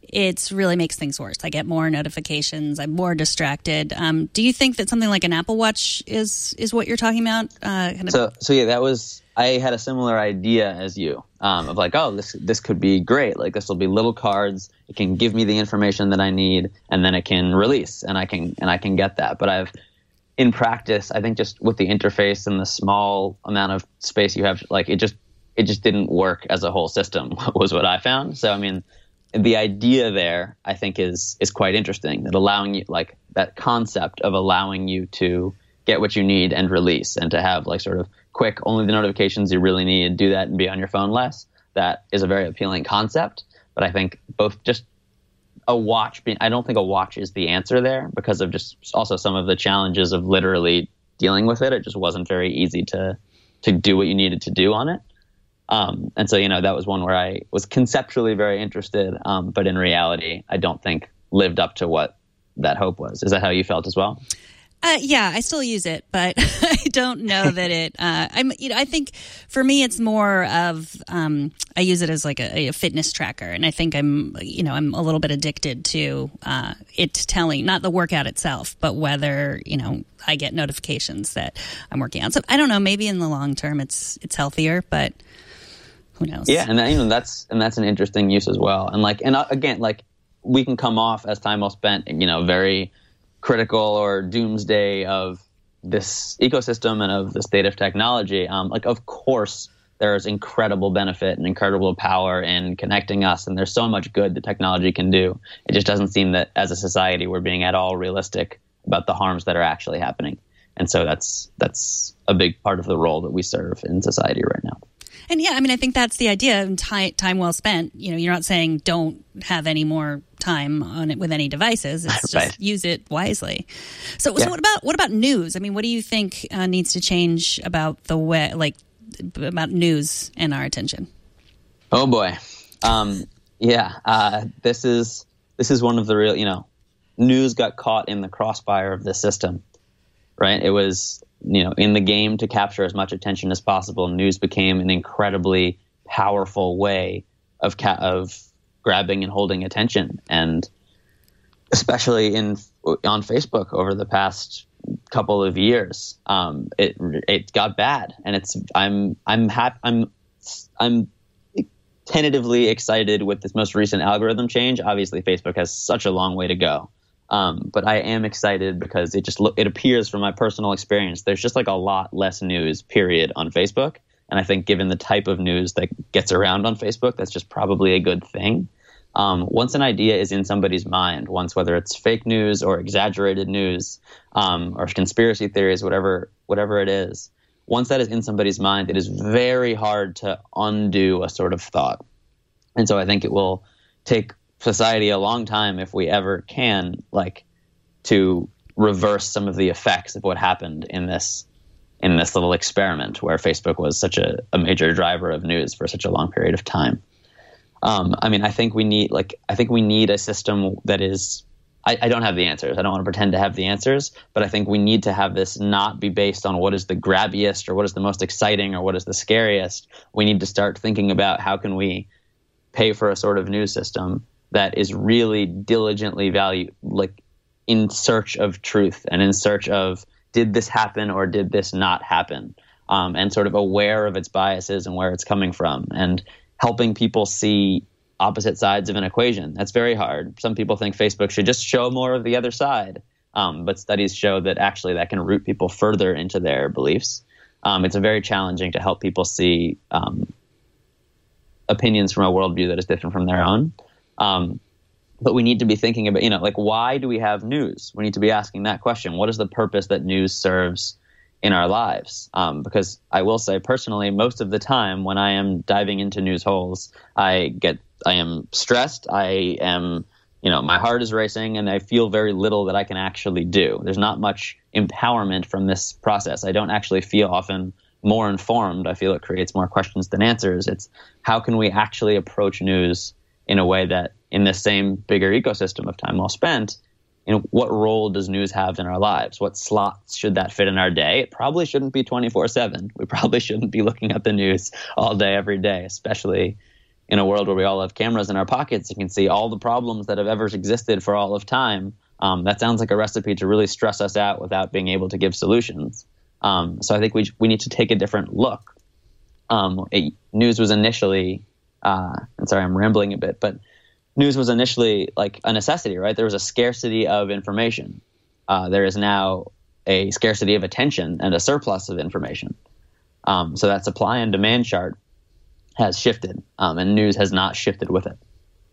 it really makes things worse. I get more notifications. I'm more distracted. Um, do you think that something like an Apple Watch is is what you're talking about? Uh, kind of- so so yeah, that was I had a similar idea as you um, of like, oh, this this could be great. Like this will be little cards. It can give me the information that I need, and then it can release, and I can and I can get that. But I've in practice, I think just with the interface and the small amount of space you have, like it just it just didn't work as a whole system. Was what I found. So I mean, the idea there, I think, is is quite interesting. That allowing you like that concept of allowing you to get what you need and release, and to have like sort of quick, only the notifications you really need, do that and be on your phone less. That is a very appealing concept. But I think both just a watch being, I don't think a watch is the answer there because of just also some of the challenges of literally dealing with it. It just wasn't very easy to, to do what you needed to do on it. Um, and so, you know, that was one where I was conceptually very interested. Um, but in reality, I don't think lived up to what that hope was. Is that how you felt as well? Uh, yeah, I still use it, but I don't know that it. Uh, I'm, you know, I think for me it's more of um, I use it as like a, a fitness tracker, and I think I'm, you know, I'm a little bit addicted to uh, it telling not the workout itself, but whether you know I get notifications that I'm working out. So I don't know. Maybe in the long term, it's it's healthier, but who knows? Yeah, and that, you know that's and that's an interesting use as well. And like, and uh, again, like we can come off as time well spent, you know, very critical or doomsday of this ecosystem and of the state of technology. Um, like, of course, there's incredible benefit and incredible power in connecting us, and there's so much good that technology can do. It just doesn't seem that as a society we're being at all realistic about the harms that are actually happening. And so that's that's a big part of the role that we serve in society right now. And yeah, I mean, I think that's the idea of time, time well spent. You know, you're not saying don't have any more time on it with any devices. It's just right. Use it wisely. So, yeah. so what about what about news? I mean, what do you think uh, needs to change about the way, like, about news and our attention? Oh boy, um, yeah. Uh, this is this is one of the real. You know, news got caught in the crossfire of the system. Right? It was. You know, in the game to capture as much attention as possible, news became an incredibly powerful way of ca- of grabbing and holding attention. And especially in on Facebook over the past couple of years, um, it it got bad, and it's I'm I'm happy I'm I'm tentatively excited with this most recent algorithm change. Obviously, Facebook has such a long way to go, um, but I am excited because it just lo- it appears from my personal experience there's just like a lot less news, period, on Facebook, and I think given the type of news that gets around on Facebook, that's just probably a good thing. Um, once an idea is in somebody's mind, once whether it's fake news or exaggerated news um, or conspiracy theories, whatever whatever it is, once that is in somebody's mind, it is very hard to undo a sort of thought. And so I think it will take society a long time, if we ever can, like to reverse some of the effects of what happened in this in this little experiment where Facebook was such a, a major driver of news for such a long period of time. Um, I mean, I think we need like I think we need a system that is. I, I don't have the answers. I don't want to pretend to have the answers, but I think we need to have this not be based on what is the grabbiest or what is the most exciting or what is the scariest. We need to start thinking about how can we pay for a sort of news system that is really diligently value, like in search of truth and in search of did this happen or did this not happen, um, and sort of aware of its biases and where it's coming from, and helping people see opposite sides of an equation. That's very hard. Some people think Facebook should just show more of the other side, um, but studies show that actually that can root people further into their beliefs. Um, it's very challenging to help people see um, opinions from a worldview that is different from their own. Um, but we need to be thinking about, you know, like, why do we have news? We need to be asking that question. What is the purpose that news serves in our lives? Um, because I will say personally, most of the time when I am diving into news holes, I get, I am stressed. I am, you know, my heart is racing and I feel very little that I can actually do. There's not much empowerment from this process. I don't actually feel often more informed. I feel it creates more questions than answers. It's how can we actually approach news in a way that in this same bigger ecosystem of time well spent, you know, what role does news have in our lives? What slots should that fit in our day? It probably shouldn't be twenty-four seven. We probably shouldn't be looking at the news all day, every day, especially in a world where we all have cameras in our pockets and can see all the problems that have ever existed for all of time. Um, that sounds like a recipe to really stress us out without being able to give solutions. Um, so I think we we need to take a different look. Um, it, news was initially, uh, I'm sorry, I'm rambling a bit, but news was initially like a necessity, right? There was a scarcity of information. Uh, there is now a scarcity of attention and a surplus of information. Um, so that supply and demand chart has shifted, um, and news has not shifted with it.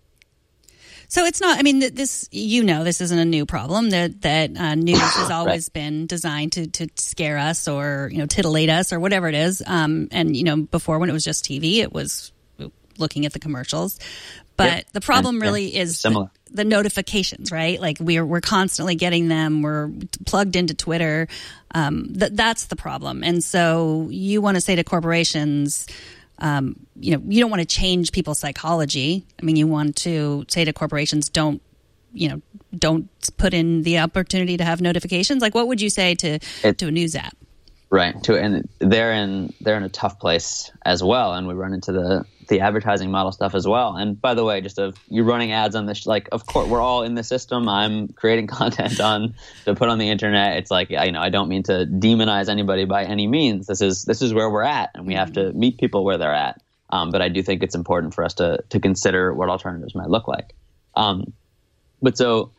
So it's not, I mean, this, you know, this isn't a new problem, that, that uh, news has always right. been designed to, to scare us or, you know, titillate us or whatever it is. Um, and, you know, before when it was just T V, it was looking at the commercials. But yep. the problem and, really yeah, is the, the notifications, right? Like we're we're constantly getting them. We're plugged into Twitter. Um, th- that's the problem. And so you want to say to corporations, um, you know, you don't want to change people's psychology. I mean, you want to say to corporations, don't, you know, don't put in the opportunity to have notifications. Like, what would you say to it, to a news app? Right. To and they're in they're in a tough place as well, and we run into the the advertising model stuff as well. And by the way, just of you're running ads on this, like, of course we're all in the system. I'm creating content on to put on the internet. It's like, you know, I don't mean to demonize anybody by any means. This is this is where we're at, and we have to meet people where they're at. Um, but I do think it's important for us to to consider what alternatives might look like. Um, but so,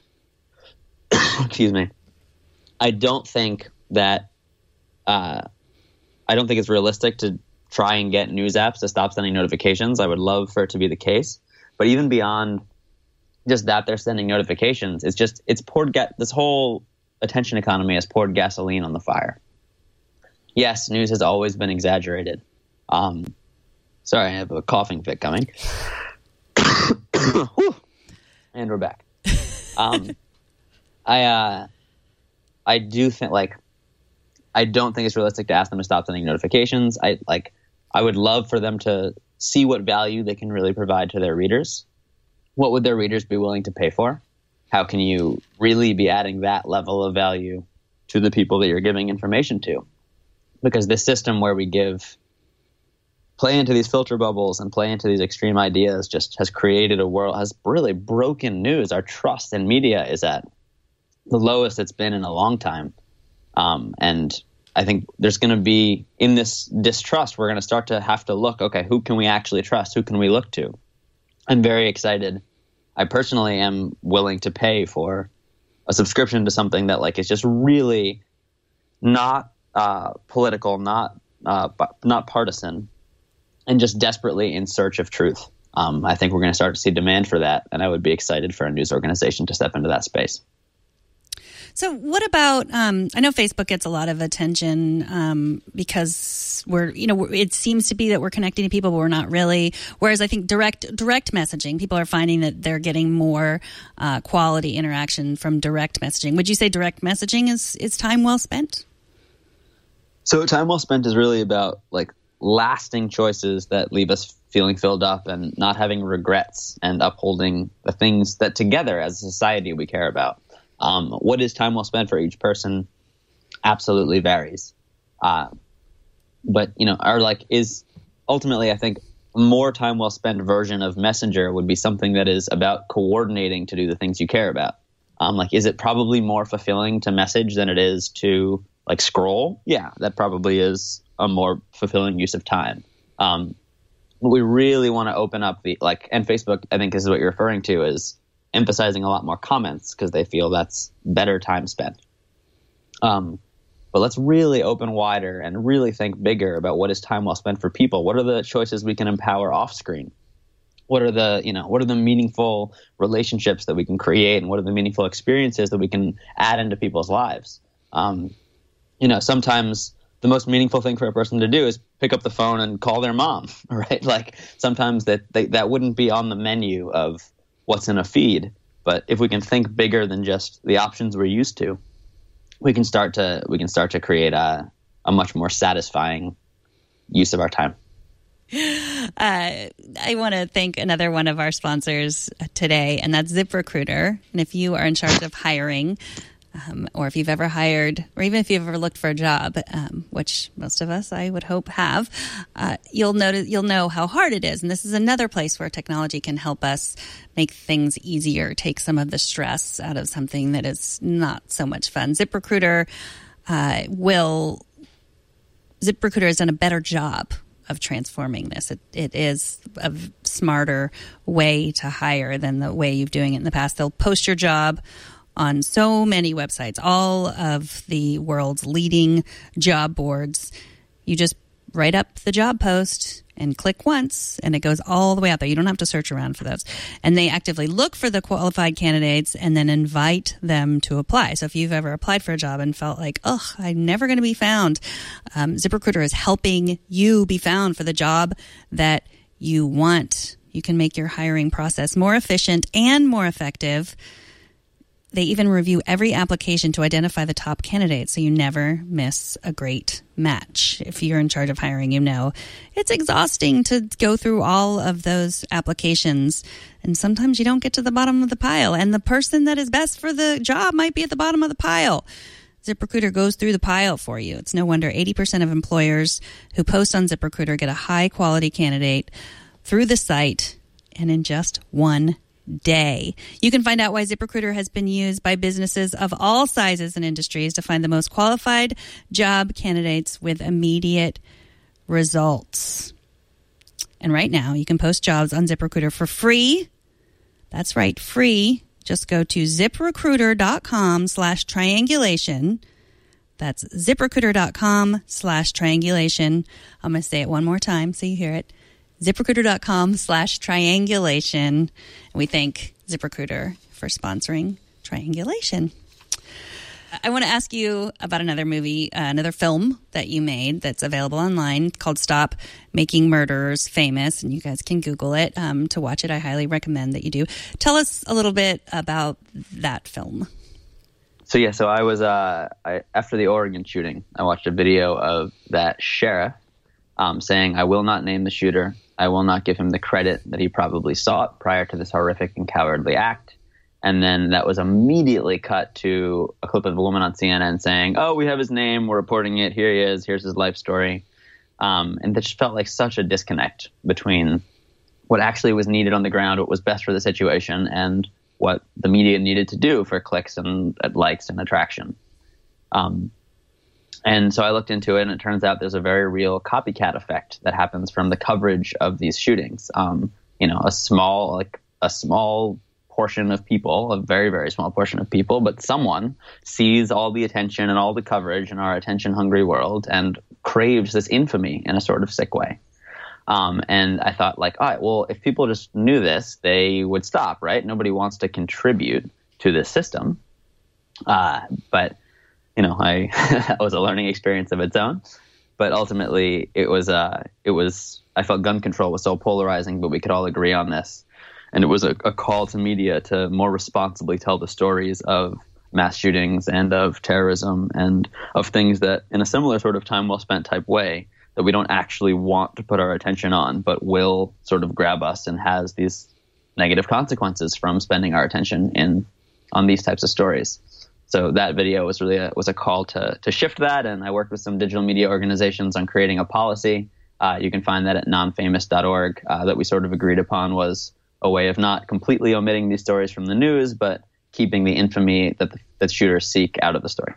excuse me, I don't think that. Uh, I don't think it's realistic to try and get news apps to stop sending notifications. I would love for it to be the case. But even beyond just that they're sending notifications, it's just, it's poured, ga- this whole attention economy has poured gasoline on the fire. Yes, news has always been exaggerated. Um, sorry, I have a coughing fit coming. And we're back. Um, I, uh, I do think, like, I don't think it's realistic to ask them to stop sending notifications. I like. I would love for them to see what value they can really provide to their readers. What would their readers be willing to pay for? How can you really be adding that level of value to the people that you're giving information to? Because this system where we give, play into these filter bubbles and play into these extreme ideas just has created a world, has really broken news. Our trust in media is at the lowest it's been in a long time. Um, and I think there's going to be, in this distrust, we're going to start to have to look, okay, who can we actually trust? Who can we look to? I'm very excited. I personally am willing to pay for a subscription to something that like is just really not uh, political, not uh, not partisan, and just desperately in search of truth. Um, I think we're going to start to see demand for that, and I would be excited for a news organization to step into that space. So what about, um, I know Facebook gets a lot of attention um, because we're, you know, it seems to be that we're connecting to people, but we're not really. Whereas I think direct direct messaging, people are finding that they're getting more uh, quality interaction from direct messaging. Would you say direct messaging is, is time well spent? So time well spent is really about like lasting choices that leave us feeling filled up and not having regrets and upholding the things that together as a society we care about. Um, what is time well spent for each person absolutely varies. Uh, but, you know, our like is ultimately, I think, a more time well spent version of Messenger would be something that is about coordinating to do the things you care about. Um, like, is it probably more fulfilling to message than it is to like scroll? Yeah, that probably is a more fulfilling use of time. Um, but we really want to open up the like, and Facebook, I think, is what you're referring to, is emphasizing a lot more comments because they feel that's better time spent. Um, but let's really open wider and really think bigger about what is time well spent for people. What are the choices we can empower off screen? What are the, you know, what are the meaningful relationships that we can create, and what are the meaningful experiences that we can add into people's lives? Um, you know, sometimes the most meaningful thing for a person to do is pick up the phone and call their mom, right? Like sometimes that they, that wouldn't be on the menu of what's in a feed. But if we can think bigger than just the options we're used to, we can start to we can start to create a, a much more satisfying use of our time. Uh, I want to thank another one of our sponsors today, and that's ZipRecruiter. And if you are in charge of hiring, um, or if you've ever hired, or even if you've ever looked for a job, um, which most of us, I would hope, have, uh, you'll notice, you'll know how hard it is. And this is another place where technology can help us make things easier, take some of the stress out of something that is not so much fun. ZipRecruiter uh, will. ZipRecruiter has done a better job of transforming this. It, it is a smarter way to hire than the way you've doing it in the past. They'll post your job on so many websites, all of the world's leading job boards. You just write up the job post and click once, and it goes all the way out there. You don't have to search around for those. And they actively look for the qualified candidates and then invite them to apply. So if you've ever applied for a job and felt like, ugh, I'm never going to be found, um, ZipRecruiter is helping you be found for the job that you want. You can make your hiring process more efficient and more effective. They even review every application to identify the top candidates, so you never miss a great match. If you're in charge of hiring, you know it's exhausting to go through all of those applications, and sometimes you don't get to the bottom of the pile, and the person that is best for the job might be at the bottom of the pile. ZipRecruiter goes through the pile for you. It's no wonder eighty percent of employers who post on ZipRecruiter get a high-quality candidate through the site and in just one day. You can find out why ZipRecruiter has been used by businesses of all sizes and industries to find the most qualified job candidates with immediate results. And right now, you can post jobs on ZipRecruiter for free. That's right, free. Just go to ZipRecruiter.com slash triangulation. That's ZipRecruiter.com slash triangulation. I'm going to say it one more time so you hear it. ZipRecruiter.com slash triangulation. We thank ZipRecruiter for sponsoring Triangulation. I want to ask you about another movie, uh, another film that you made that's available online called Stop Making Murderers Famous. And you guys can Google it um, to watch it. I highly recommend that you do. Tell us a little bit about that film. So, yeah, so I was, uh, I, after the Oregon shooting, I watched a video of that sheriff um, saying, I will not name the shooter. I will not give him the credit that he probably sought prior to this horrific and cowardly act. And then that was immediately cut to a clip of a woman on C N N saying, oh, we have his name, we're reporting it, here he is, here's his life story. Um, and that just felt like such a disconnect between what actually was needed on the ground, what was best for the situation, and what the media needed to do for clicks and uh, likes and attraction. Um, And so I looked into it, and it turns out there's a very real copycat effect that happens from the coverage of these shootings. Um, you know, a small, like a small portion of people, a very, very small portion of people, but someone sees all the attention and all the coverage in our attention-hungry world and craves this infamy in a sort of sick way. Um, and I thought, like, all right, well, if people just knew this, they would stop, right? Nobody wants to contribute to this system. Uh, but, you know, I that was a learning experience of its own. But ultimately, it was, uh, it was, I felt gun control was so polarizing, but we could all agree on this. And it was a, a call to media to more responsibly tell the stories of mass shootings and of terrorism and of things that, in a similar sort of time well spent type way, that we don't actually want to put our attention on, but will sort of grab us and has these negative consequences from spending our attention in on these types of stories. So that video was really a, was a call to to shift that, and I worked with some digital media organizations on creating a policy. Uh, you can find that at nonfamous dot org uh, that we sort of agreed upon was a way of not completely omitting these stories from the news, but keeping the infamy that the, that shooters seek out of the story.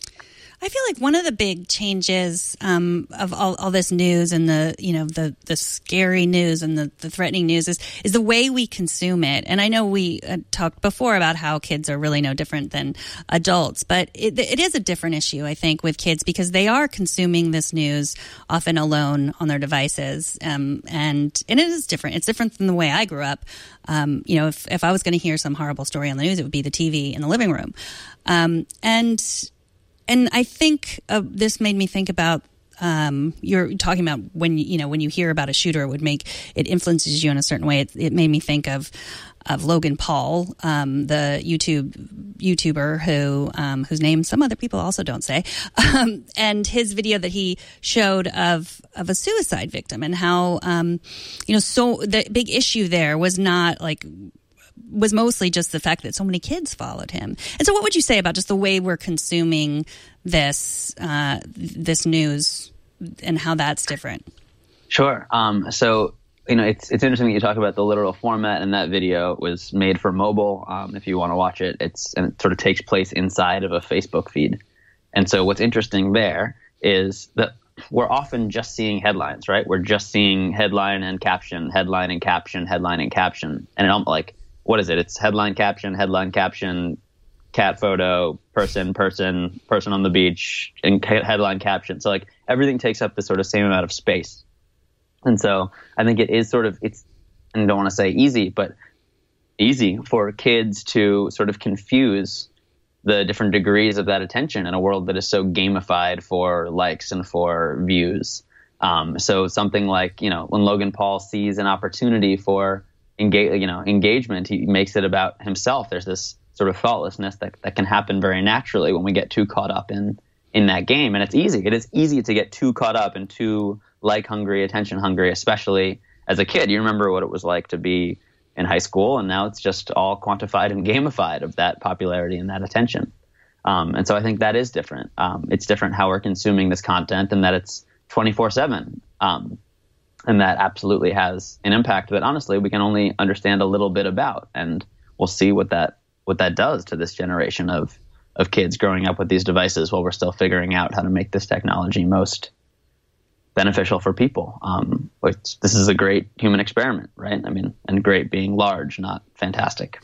I feel like one of the big changes um, of all, all this news and the, you know, the, the scary news and the, the threatening news is, is the way we consume it. And I know we uh, talked before about how kids are really no different than adults, but it, it is a different issue, I think, with kids because they are consuming this news often alone on their devices. Um, and, and it is different. It's different than the way I grew up. Um, you know, if, if I was going to hear some horrible story on the news, it would be the T V in the living room. Um, and And I think uh, this made me think about um, you're talking about when you know when you hear about a shooter, it would make it influences you in a certain way. It, it made me think of of Logan Paul, um, the YouTube YouTuber who um, whose name some other people also don't say, um, and his video that he showed of of a suicide victim and how um, you know so the big issue there was not like. was mostly just the fact that so many kids followed him. And so what would you say about just the way we're consuming this uh, this news and how that's different? Sure. Um, so, you know, it's it's interesting that you talk about the literal format, and that video was made for mobile. Um, if you want to watch it, it's and it sort of takes place inside of a Facebook feed. And so what's interesting there is that we're often just seeing headlines, right? We're just seeing headline and caption, headline and caption, headline and caption. And it like, what is it? It's headline, caption, headline, caption, cat photo, person, person, person on the beach, and headline, caption. So like everything takes up the sort of same amount of space. And so I think it is sort of, it's, and I don't want to say easy, but easy for kids to sort of confuse the different degrees of that attention in a world that is so gamified for likes and for views. Um, so something like, you know, when Logan Paul sees an opportunity for engage, you know, engagement, he makes it about himself. There's this sort of thoughtlessness that, that can happen very naturally when we get too caught up in, in that game. And it's easy. It is easy to get too caught up and too like hungry, attention hungry, especially as a kid. You remember what it was like to be in high school, and now it's just all quantified and gamified of that popularity and that attention. Um, and so I think that is different. Um, it's different how we're consuming this content, and that it's twenty-four seven. Um, and that absolutely has an impact that honestly we can only understand a little bit about. And we'll see what that what that does to this generation of of kids growing up with these devices while we're still figuring out how to make this technology most beneficial for people. Um, which, this is a great human experiment, right? I mean, and great being large, not fantastic.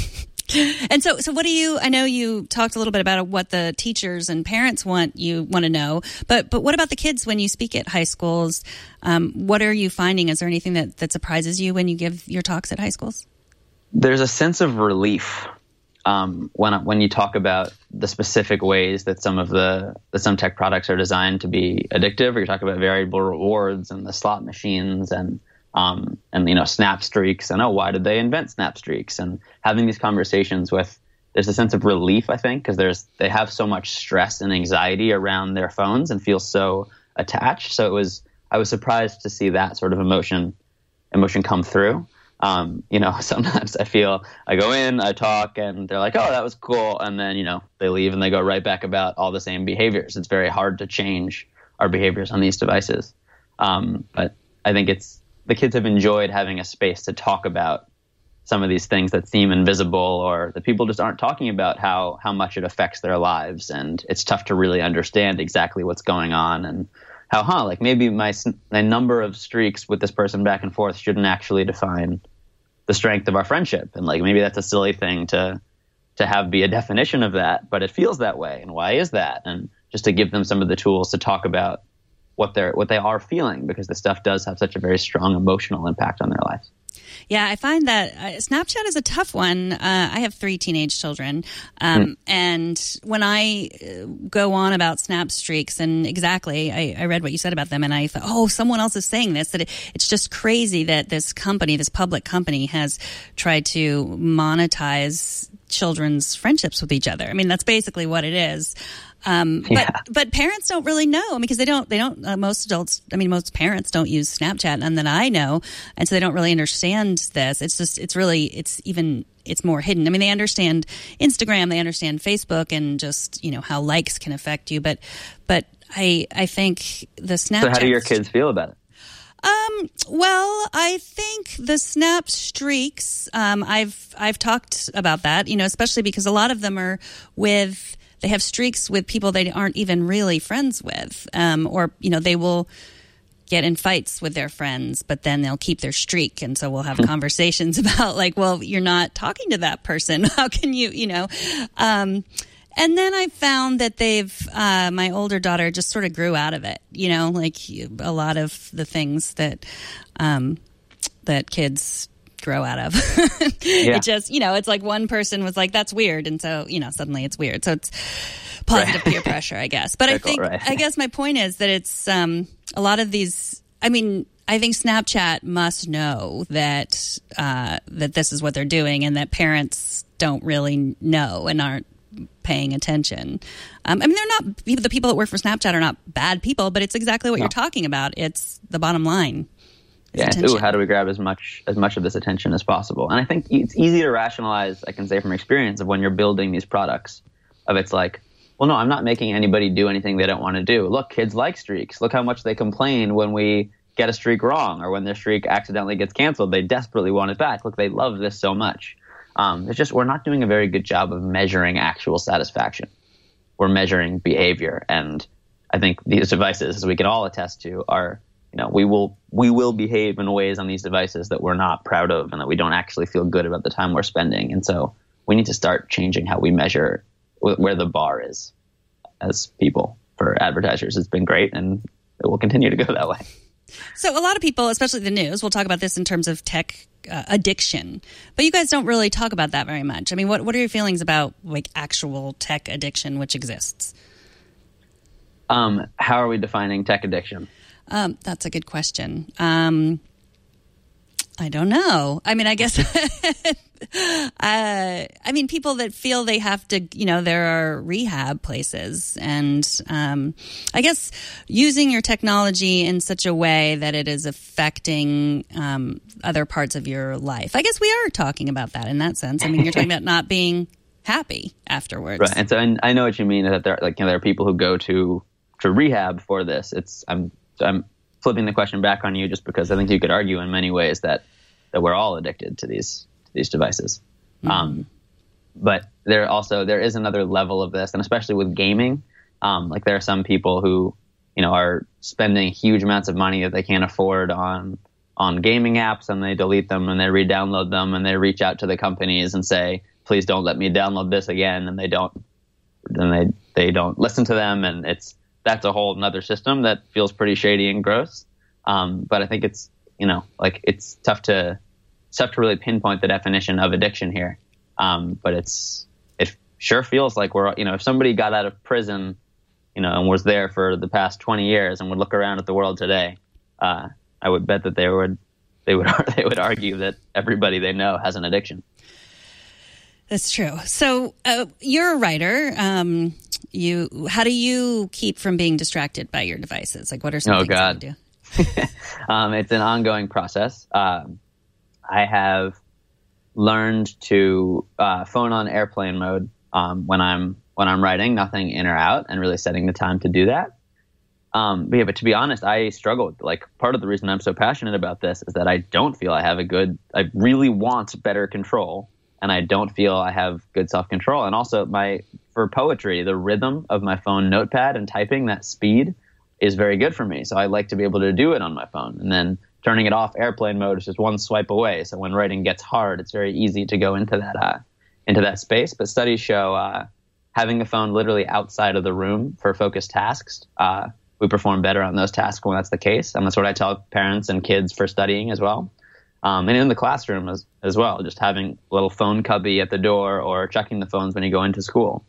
And so, so what do you, I know you talked a little bit about what the teachers and parents want you want to know, but, but what about the kids when you speak at high schools? Um, what are you finding? Is there anything that, that surprises you when you give your talks at high schools? There's a sense of relief um, when when you talk about the specific ways that some of the that some tech products are designed to be addictive, or you talk about variable rewards and the slot machines and um, and you know snap streaks and oh why did they invent snap streaks, and having these conversations with there's a sense of relief, I think, because there's they have so much stress and anxiety around their phones and feel so attached. So it was I was surprised to see that sort of emotion emotion come through. Um, you know, sometimes I feel I go in, I talk, and they're like, oh, that was cool. And then, you know, they leave and they go right back about all the same behaviors. It's very hard to change our behaviors on these devices. Um, but I think it's the kids have enjoyed having a space to talk about some of these things that seem invisible, or that people just aren't talking about how how much it affects their lives, and it's tough to really understand exactly what's going on, and how huh like maybe my my number of streaks with this person back and forth shouldn't actually define the strength of our friendship, and like maybe that's a silly thing to to have be a definition of that, but it feels that way, and why is that? And just to give them some of the tools to talk about what they're what they are feeling, because this stuff does have such a very strong emotional impact on their lives. Yeah, I find that uh, Snapchat is a tough one. Uh, I have three teenage children, um, mm. and when I uh, go on about Snap streaks, and exactly, I, I read what you said about them, and I thought, oh, someone else is saying this, that it, it's just crazy that this company, this public company, has tried to monetize children's friendships with each other. I mean, that's basically what it is. Um, but, yeah. but parents don't really know, because they don't, they don't, uh, most adults, I mean, most parents don't use Snapchat, none that I know. And so they don't really understand this. It's just, it's really, it's even, it's more hidden. I mean, they understand Instagram, they understand Facebook, and just, you know, how likes can affect you. But, but I, I think the Snapchat. So how do your kids feel about it? Um, well, I think the Snap streaks, um, I've, I've talked about that, you know, especially because a lot of them are with, they have streaks with people they aren't even really friends with, um, or, you know, they will get in fights with their friends, but then they'll keep their streak. And so we'll have conversations about like, well, you're not talking to that person. How can you, you know, um, and then I found that they've, uh, my older daughter just sort of grew out of it, you know, like a lot of the things that, um, that kids grow out of. Yeah. It just, you know, it's like one person was like, that's weird. And so, you know, suddenly it's weird. So it's positive right. peer pressure, I guess. But Fickle, I think, right. I guess my point is that it's, um, a lot of these, I mean, I think Snapchat must know that, uh, that this is what they're doing, and that parents don't really know and aren't paying attention. Um, I mean, they're not, the people that work for Snapchat are not bad people, but it's exactly what no. you're talking about. It's the bottom line. Yeah, ooh, how do we grab as much as much of this attention as possible? And I think it's easy to rationalize, I can say from experience, of when you're building these products, of it's like, well, no, I'm not making anybody do anything they don't want to do. Look, kids like streaks. Look how much they complain when we get a streak wrong, or when their streak accidentally gets canceled. They desperately want it back. Look, they love this so much. Um, it's just we're not doing a very good job of measuring actual satisfaction. We're measuring behavior. And I think these devices, as we can all attest to, are You know, we will we will behave in ways on these devices that we're not proud of, and that we don't actually feel good about the time we're spending. And so we need to start changing how we measure wh- where the bar is as people. For advertisers, it's been great, and it will continue to go that way. So a lot of people, especially the news, will talk about this in terms of tech uh, addiction. But you guys don't really talk about that very much. I mean, what what are your feelings about like actual tech addiction, which exists? Um, how are we defining tech addiction? Um, that's a good question. Um, I don't know. I mean, I guess, uh, I mean, people that feel they have to, you know, there are rehab places, and um, I guess using your technology in such a way that it is affecting um, other parts of your life. I guess we are talking about that in that sense. I mean, you're talking about not being happy afterwards. Right. And so and I know what you mean, that there, like, you know, there are people who go to, to rehab for this. It's, I'm, So I'm flipping the question back on you, just because I think you could argue in many ways that, that we're all addicted to these to these devices. Mm-hmm. Um, but there also there is another level of this, and especially with gaming, um, like there are some people who, you know, are spending huge amounts of money that they can't afford on on gaming apps, and they delete them and they re-download them, and they reach out to the companies and say, please don't let me download this again, and they don't then they they don't listen to them, and it's that's a whole another system that feels pretty shady and gross. Um, but I think it's, you know, like it's tough to, it's tough to really pinpoint the definition of addiction here. Um, but it's, it sure feels like we're, you know, if somebody got out of prison, you know, and was there for the past twenty years and would look around at the world today, uh, I would bet that they would, they would, they would argue that everybody they know has an addiction. That's true. So uh, you're a writer. Um, you, how do you keep from being distracted by your devices? Like, what are some oh, things God. that you do? um, it's an ongoing process. Um, I have learned to uh, phone on airplane mode um, when I'm when I'm writing, nothing in or out, and really setting the time to do that. Um, but yeah, but to be honest, I struggle with, like, part of the reason I'm so passionate about this is that I don't feel I have a good, I really want better control, and I don't feel I have good self-control. And also my, for poetry, the rhythm of my phone notepad and typing, that speed is very good for me. So I like to be able to do it on my phone, and then turning it off airplane mode is just one swipe away. So when writing gets hard, it's very easy to go into that, uh, into that space. But studies show, uh, having the phone literally outside of the room for focused tasks, uh, we perform better on those tasks when that's the case. And that's what I tell parents and kids for studying as well. Um, and in the classroom as, as well, just having a little phone cubby at the door or checking the phones when you go into school.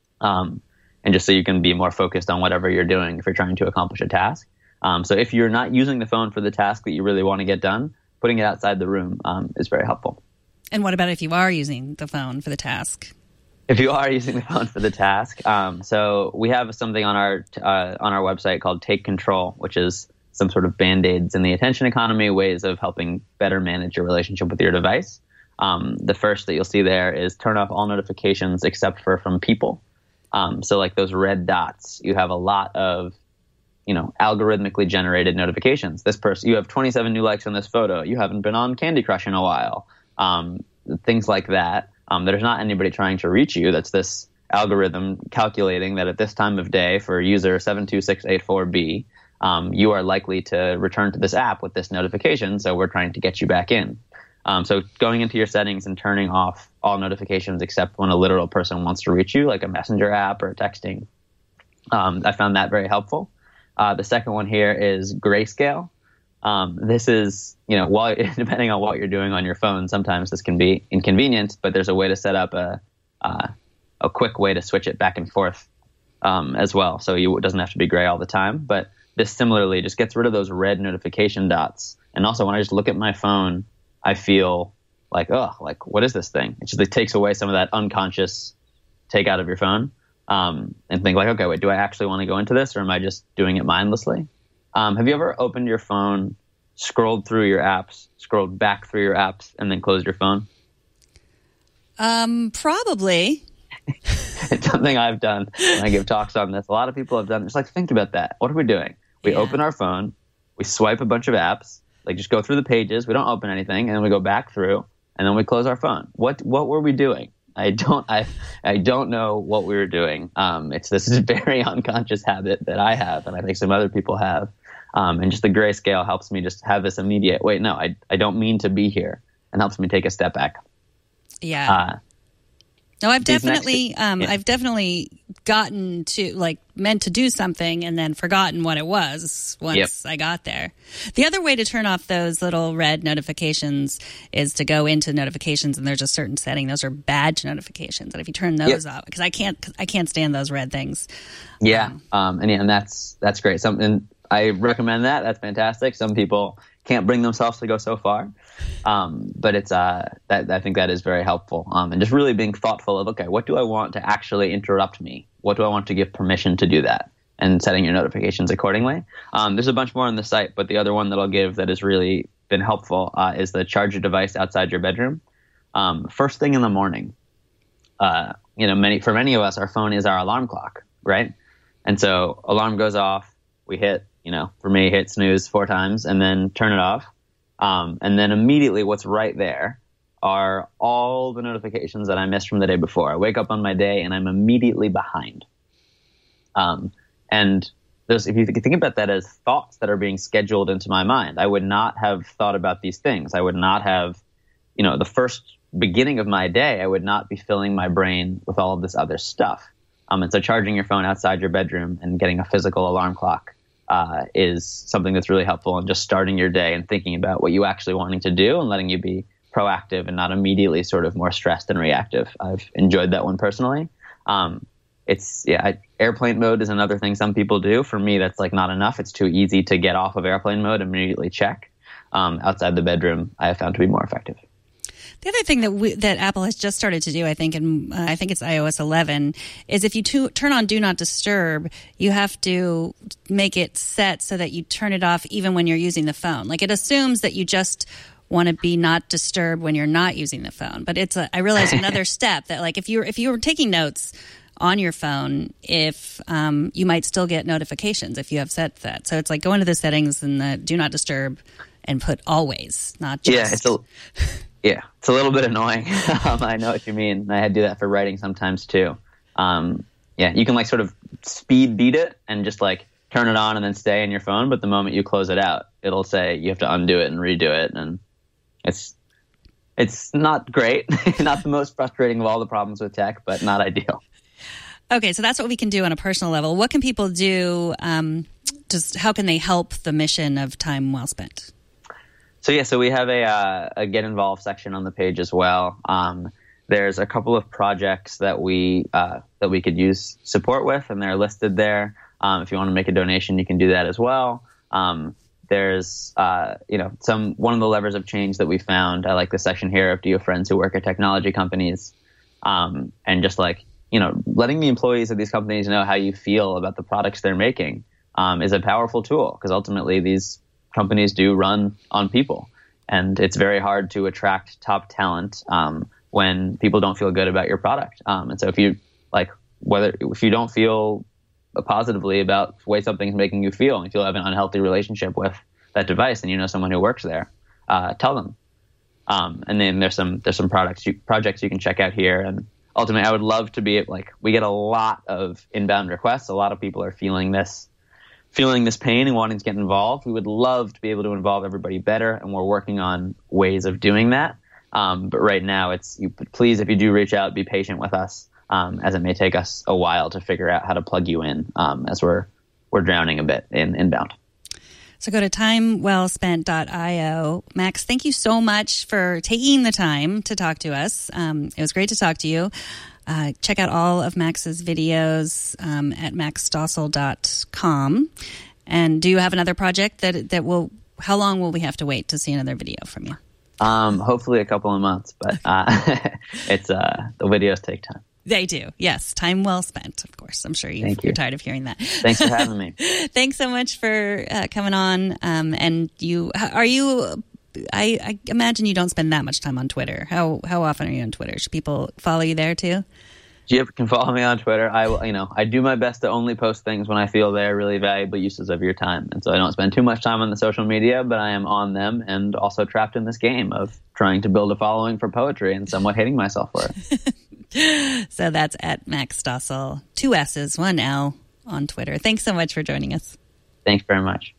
Um, and just so you can be more focused on whatever you're doing if you're trying to accomplish a task. Um, so if you're not using the phone for the task that you really want to get done, putting it outside the room um, is very helpful. And what about if you are using the phone for the task? If you are using the phone for the task, um, so we have something on our uh, on our website called Take Control, which is some sort of band-aids in the attention economy, ways of helping better manage your relationship with your device. Um, the first that you'll see there is turn off all notifications except for from people. Um, so like those red dots, you have a lot of, you know, algorithmically generated notifications. This person, you have twenty-seven new likes on this photo. You haven't been on Candy Crush in a while. Um, things like that. Um, there's not anybody trying to reach you. That's this algorithm calculating that at this time of day for user seven two six eight four B, um, you are likely to return to this app with this notification. So we're trying to get you back in. Um, so going into your settings and turning off all notifications except when a literal person wants to reach you, like a messenger app or texting. Um, I found that very helpful. Uh, the second one here is grayscale. Um, this is, you know, while depending on what you're doing on your phone, sometimes this can be inconvenient, but there's a way to set up a uh, a quick way to switch it back and forth um, as well. So you, it doesn't have to be gray all the time. But this similarly just gets rid of those red notification dots. And also when I just look at my phone, I feel like, oh, like, what is this thing? It just it takes away some of that unconscious take out of your phone um, and think like, okay, wait, do I actually want to go into this or am I just doing it mindlessly? Um, have you ever opened your phone, scrolled through your apps, scrolled back through your apps, and then closed your phone? Um, probably. It's something I've done when I give talks on this. A lot of people have done. Just like, think about that. What are we doing? We Yeah. open our phone, we swipe a bunch of apps, like just go through the pages. We don't open anything, and then we go back through, and then we close our phone. What what were we doing? I don't I I don't know what we were doing. Um, it's this is a very unconscious habit that I have, and I think some other people have. Um, and just the grayscale helps me just have this immediate, wait, no, I I don't mean to be here, and helps me take a step back. Yeah. Uh, no, I've these next- definitely, um, yeah. I've definitely gotten to like meant to do something and then forgotten what it was once Yep. I got there. The other way to turn off those little red notifications is to go into notifications, and there's a certain setting. Those are badge notifications, and if you turn those Yep. off, because I can't, I can't stand those red things. Yeah, um, and yeah, and that's that's great. Some, and I recommend that. That's fantastic. Some people can't bring themselves to go so far, um, but it's uh, that I think that is very helpful. Um, and just really being thoughtful of, okay, what do I want to actually interrupt me? What do I want to give permission to do that? And setting your notifications accordingly. Um, there's a bunch more on the site, but the other one that I'll give that has really been helpful uh, is the charge your device outside your bedroom. Um, first thing in the morning. Uh, you know, many for many of us, our phone is our alarm clock, right? And so alarm goes off, we hit, you know, for me, hit snooze four times and then turn it off. Um, and then immediately what's right there are all the notifications that I missed from the day before. I wake up on my day and I'm immediately behind. Um, and there's, if you think about that as thoughts that are being scheduled into my mind, I would not have thought about these things. I would not have, you know, the first beginning of my day, I would not be filling my brain with all of this other stuff. Um, and so charging your phone outside your bedroom and getting a physical alarm clock uh, is something that's really helpful in just starting your day and thinking about what you actually wanting to do and letting you be proactive and not immediately sort of more stressed and reactive. I've enjoyed that one personally. Um, it's yeah, I, airplane mode is another thing some people do. For me, that's like not enough. It's too easy to get off of airplane mode and immediately check. Um, outside the bedroom, I have found to be more effective. The other thing that we, that Apple has just started to do, I think, and uh, I think it's i O S eleven, is if you to, turn on Do Not Disturb, you have to make it set so that you turn it off even when you're using the phone. Like it assumes that you just want to be not disturbed when you're not using the phone. But it's a, I realize another step that like if you're if you were taking notes on your phone if um, you might still get notifications if you have set that. So it's like go into the settings and the do not disturb and put always, not just. Yeah, it's a, yeah, it's a little bit annoying. um, I know what you mean. I had to do that for writing sometimes too. Um, yeah, you can like sort of speed beat it and just like turn it on and then stay in your phone. But the moment you close it out, it'll say you have to undo it and redo it. And it's it's not great. Not the most frustrating of all the problems with tech, but not ideal. Okay, so that's what we can do on a personal level. What can people do? Um, just how can they help the mission of Time Well Spent? So yeah, so we have a, uh, a get involved section on the page as well. Um, there's a couple of projects that we uh, that we could use support with, and they're listed there. Um, if you want to make a donation, you can do that as well. Um, there's uh, you know some one of the levers of change that we found. I like the section here of do you have friends who work at technology companies, um, and just like. You know, letting the employees of these companies know how you feel about the products they're making um, is a powerful tool because ultimately these companies do run on people, and it's very hard to attract top talent um, when people don't feel good about your product. Um, and so if you like, whether if you don't feel positively about the way something's making you feel, and if you have an unhealthy relationship with that device, and you know someone who works there, uh, tell them. Um, and then there's some there's some products you, projects you can check out here and. Ultimately, I would love to be like we get a lot of inbound requests. A lot of people are feeling this, feeling this pain and wanting to get involved. We would love to be able to involve everybody better, and we're working on ways of doing that. Um, but right now, it's you, please, if you do reach out, be patient with us, um, as it may take us a while to figure out how to plug you in, um, as we're we're drowning a bit in inbound. So go to time well spent dot io. Max, thank you so much for taking the time to talk to us. Um, it was great to talk to you. Uh, check out all of Max's videos um, at max stossel dot com. And do you have another project that that will? How long will we have to wait to see another video from you? Um, hopefully a couple of months, but uh, it's uh, the videos take time. They do. Yes. Time well spent, of course. I'm sure you've, Thank you. you're tired of hearing that. Thanks for having me. Thanks so much for uh, coming on. Um, and you, are you, I, I imagine you don't spend that much time on Twitter. How how often are you on Twitter? Should people follow you there too? You can follow me on Twitter. I will, you know, I do my best to only post things when I feel they're really valuable uses of your time. And so I don't spend too much time on the social media, but I am on them and also trapped in this game of trying to build a following for poetry and somewhat hating myself for it. So that's at Max Stossel, two S's, one L on Twitter. Thanks so much for joining us. Thanks very much.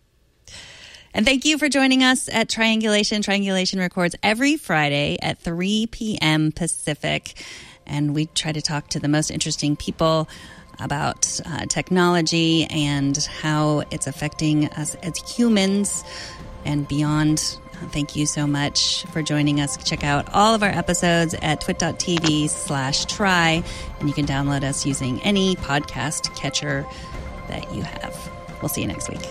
And thank you for joining us at Triangulation. Triangulation records every Friday at three p.m. Pacific. And we try to talk to the most interesting people about uh, technology and how it's affecting us as humans and beyond. Thank you so much for joining us. Check out all of our episodes at twit.tv slash try. And you can download us using any podcast catcher that you have. We'll see you next week.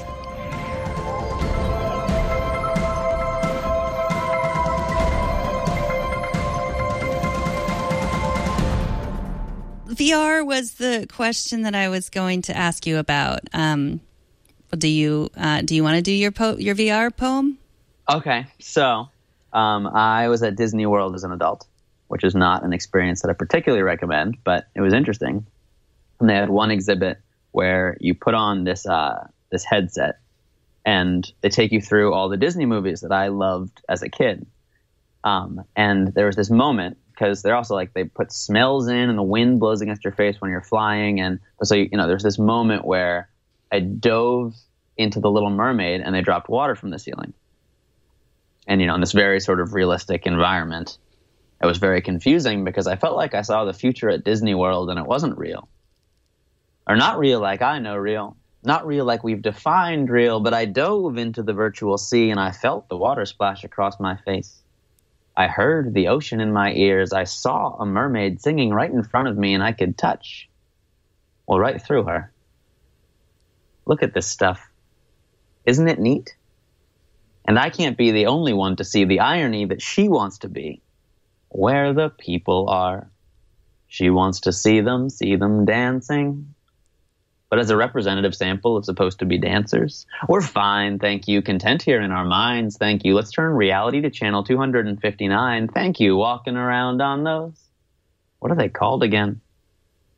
V R was the question that I was going to ask you about. Um, do you uh, do you want to do your po- your V R poem? Okay, so um, I was at Disney World as an adult, which is not an experience that I particularly recommend, but it was interesting. And they had one exhibit where you put on this uh, this headset, and they take you through all the Disney movies that I loved as a kid. Um, and there was this moment. Because they're also like they put smells in and the wind blows against your face when you're flying. And so, you know, there's this moment where I dove into the Little Mermaid and they dropped water from the ceiling. And, you know, in this very sort of realistic environment, it was very confusing because I felt like I saw the future at Disney World and it wasn't real. Or not real like I know real. Not real like we've defined real, but I dove into the virtual sea and I felt the water splash across my face. I heard the ocean in my ears. I saw a mermaid singing right in front of me, and I could touch, well, right through her. Look at this stuff. Isn't it neat? And I can't be the only one to see the irony that she wants to be where the people are. She wants to see them, see them dancing. But as a representative sample of supposed to be dancers, we're fine, thank you. Content here in our minds, thank you. Let's turn reality to channel two hundred fifty-nine. Thank you. Walking around on those. What are they called again?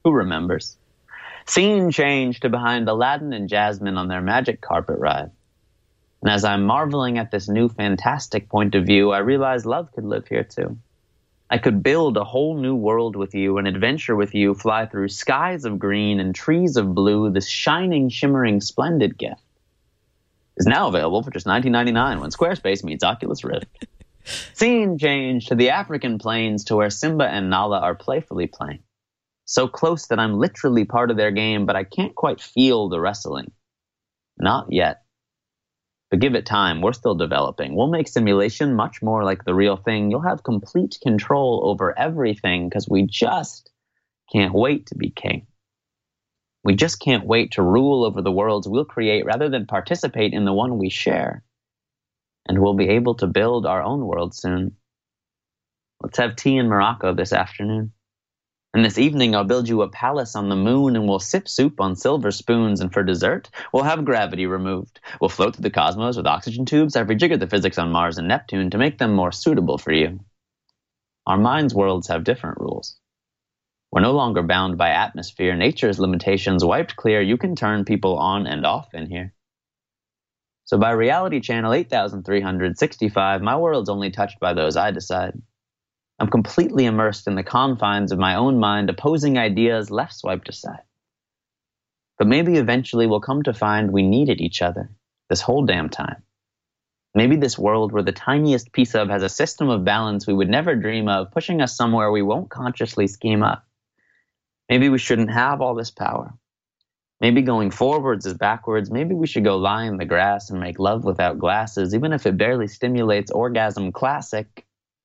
Who remembers? Scene change to behind Aladdin and Jasmine on their magic carpet ride. And as I'm marveling at this new fantastic point of view, I realize love could live here too. I could build a whole new world with you, an adventure with you, fly through skies of green and trees of blue. This shining, shimmering, splendid gift is now available for just nineteen ninety-nine when Squarespace meets Oculus Rift. Scene change to the African plains to where Simba and Nala are playfully playing. So close that I'm literally part of their game, but I can't quite feel the wrestling. Not yet. But give it time. We're still developing. We'll make simulation much more like the real thing. You'll have complete control over everything because we just can't wait to be king. We just can't wait to rule over the worlds we'll create rather than participate in the one we share. And we'll be able to build our own world soon. Let's have tea in Morocco this afternoon. And this evening, I'll build you a palace on the moon, and we'll sip soup on silver spoons. And for dessert, we'll have gravity removed. We'll float through the cosmos with oxygen tubes. I've rejiggered the physics on Mars and Neptune to make them more suitable for you. Our minds' worlds have different rules. We're no longer bound by atmosphere. Nature's limitations wiped clear. You can turn people on and off in here. So by reality channel eight thousand three hundred sixty-five, my world's only touched by those I decide. I'm completely immersed in the confines of my own mind, opposing ideas left swiped aside. But maybe eventually we'll come to find we needed each other this whole damn time. Maybe this world we're the tiniest piece of has a system of balance we would never dream of, pushing us somewhere we won't consciously scheme up. Maybe we shouldn't have all this power. Maybe going forwards is backwards. Maybe we should go lie in the grass and make love without glasses, even if it barely stimulates orgasm. Classic.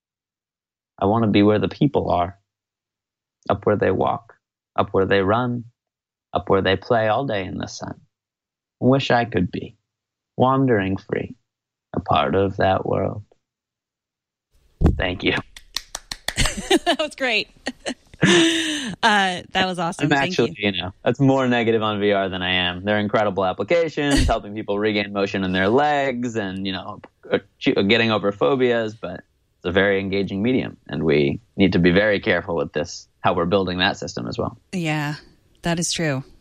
I want to be where the people are, up where they walk, up where they run, up where they play all day in the sun. I wish I could be, wandering free, a part of that world. Thank you. That was great. Uh, that was awesome. I'm Thank actually, you. you know, that's more negative on V R than I am. They're incredible applications, helping people regain motion in their legs and, you know, getting over phobias, but it's a very engaging medium, and we need to be very careful with this, how we're building that system as well. Yeah, that is true.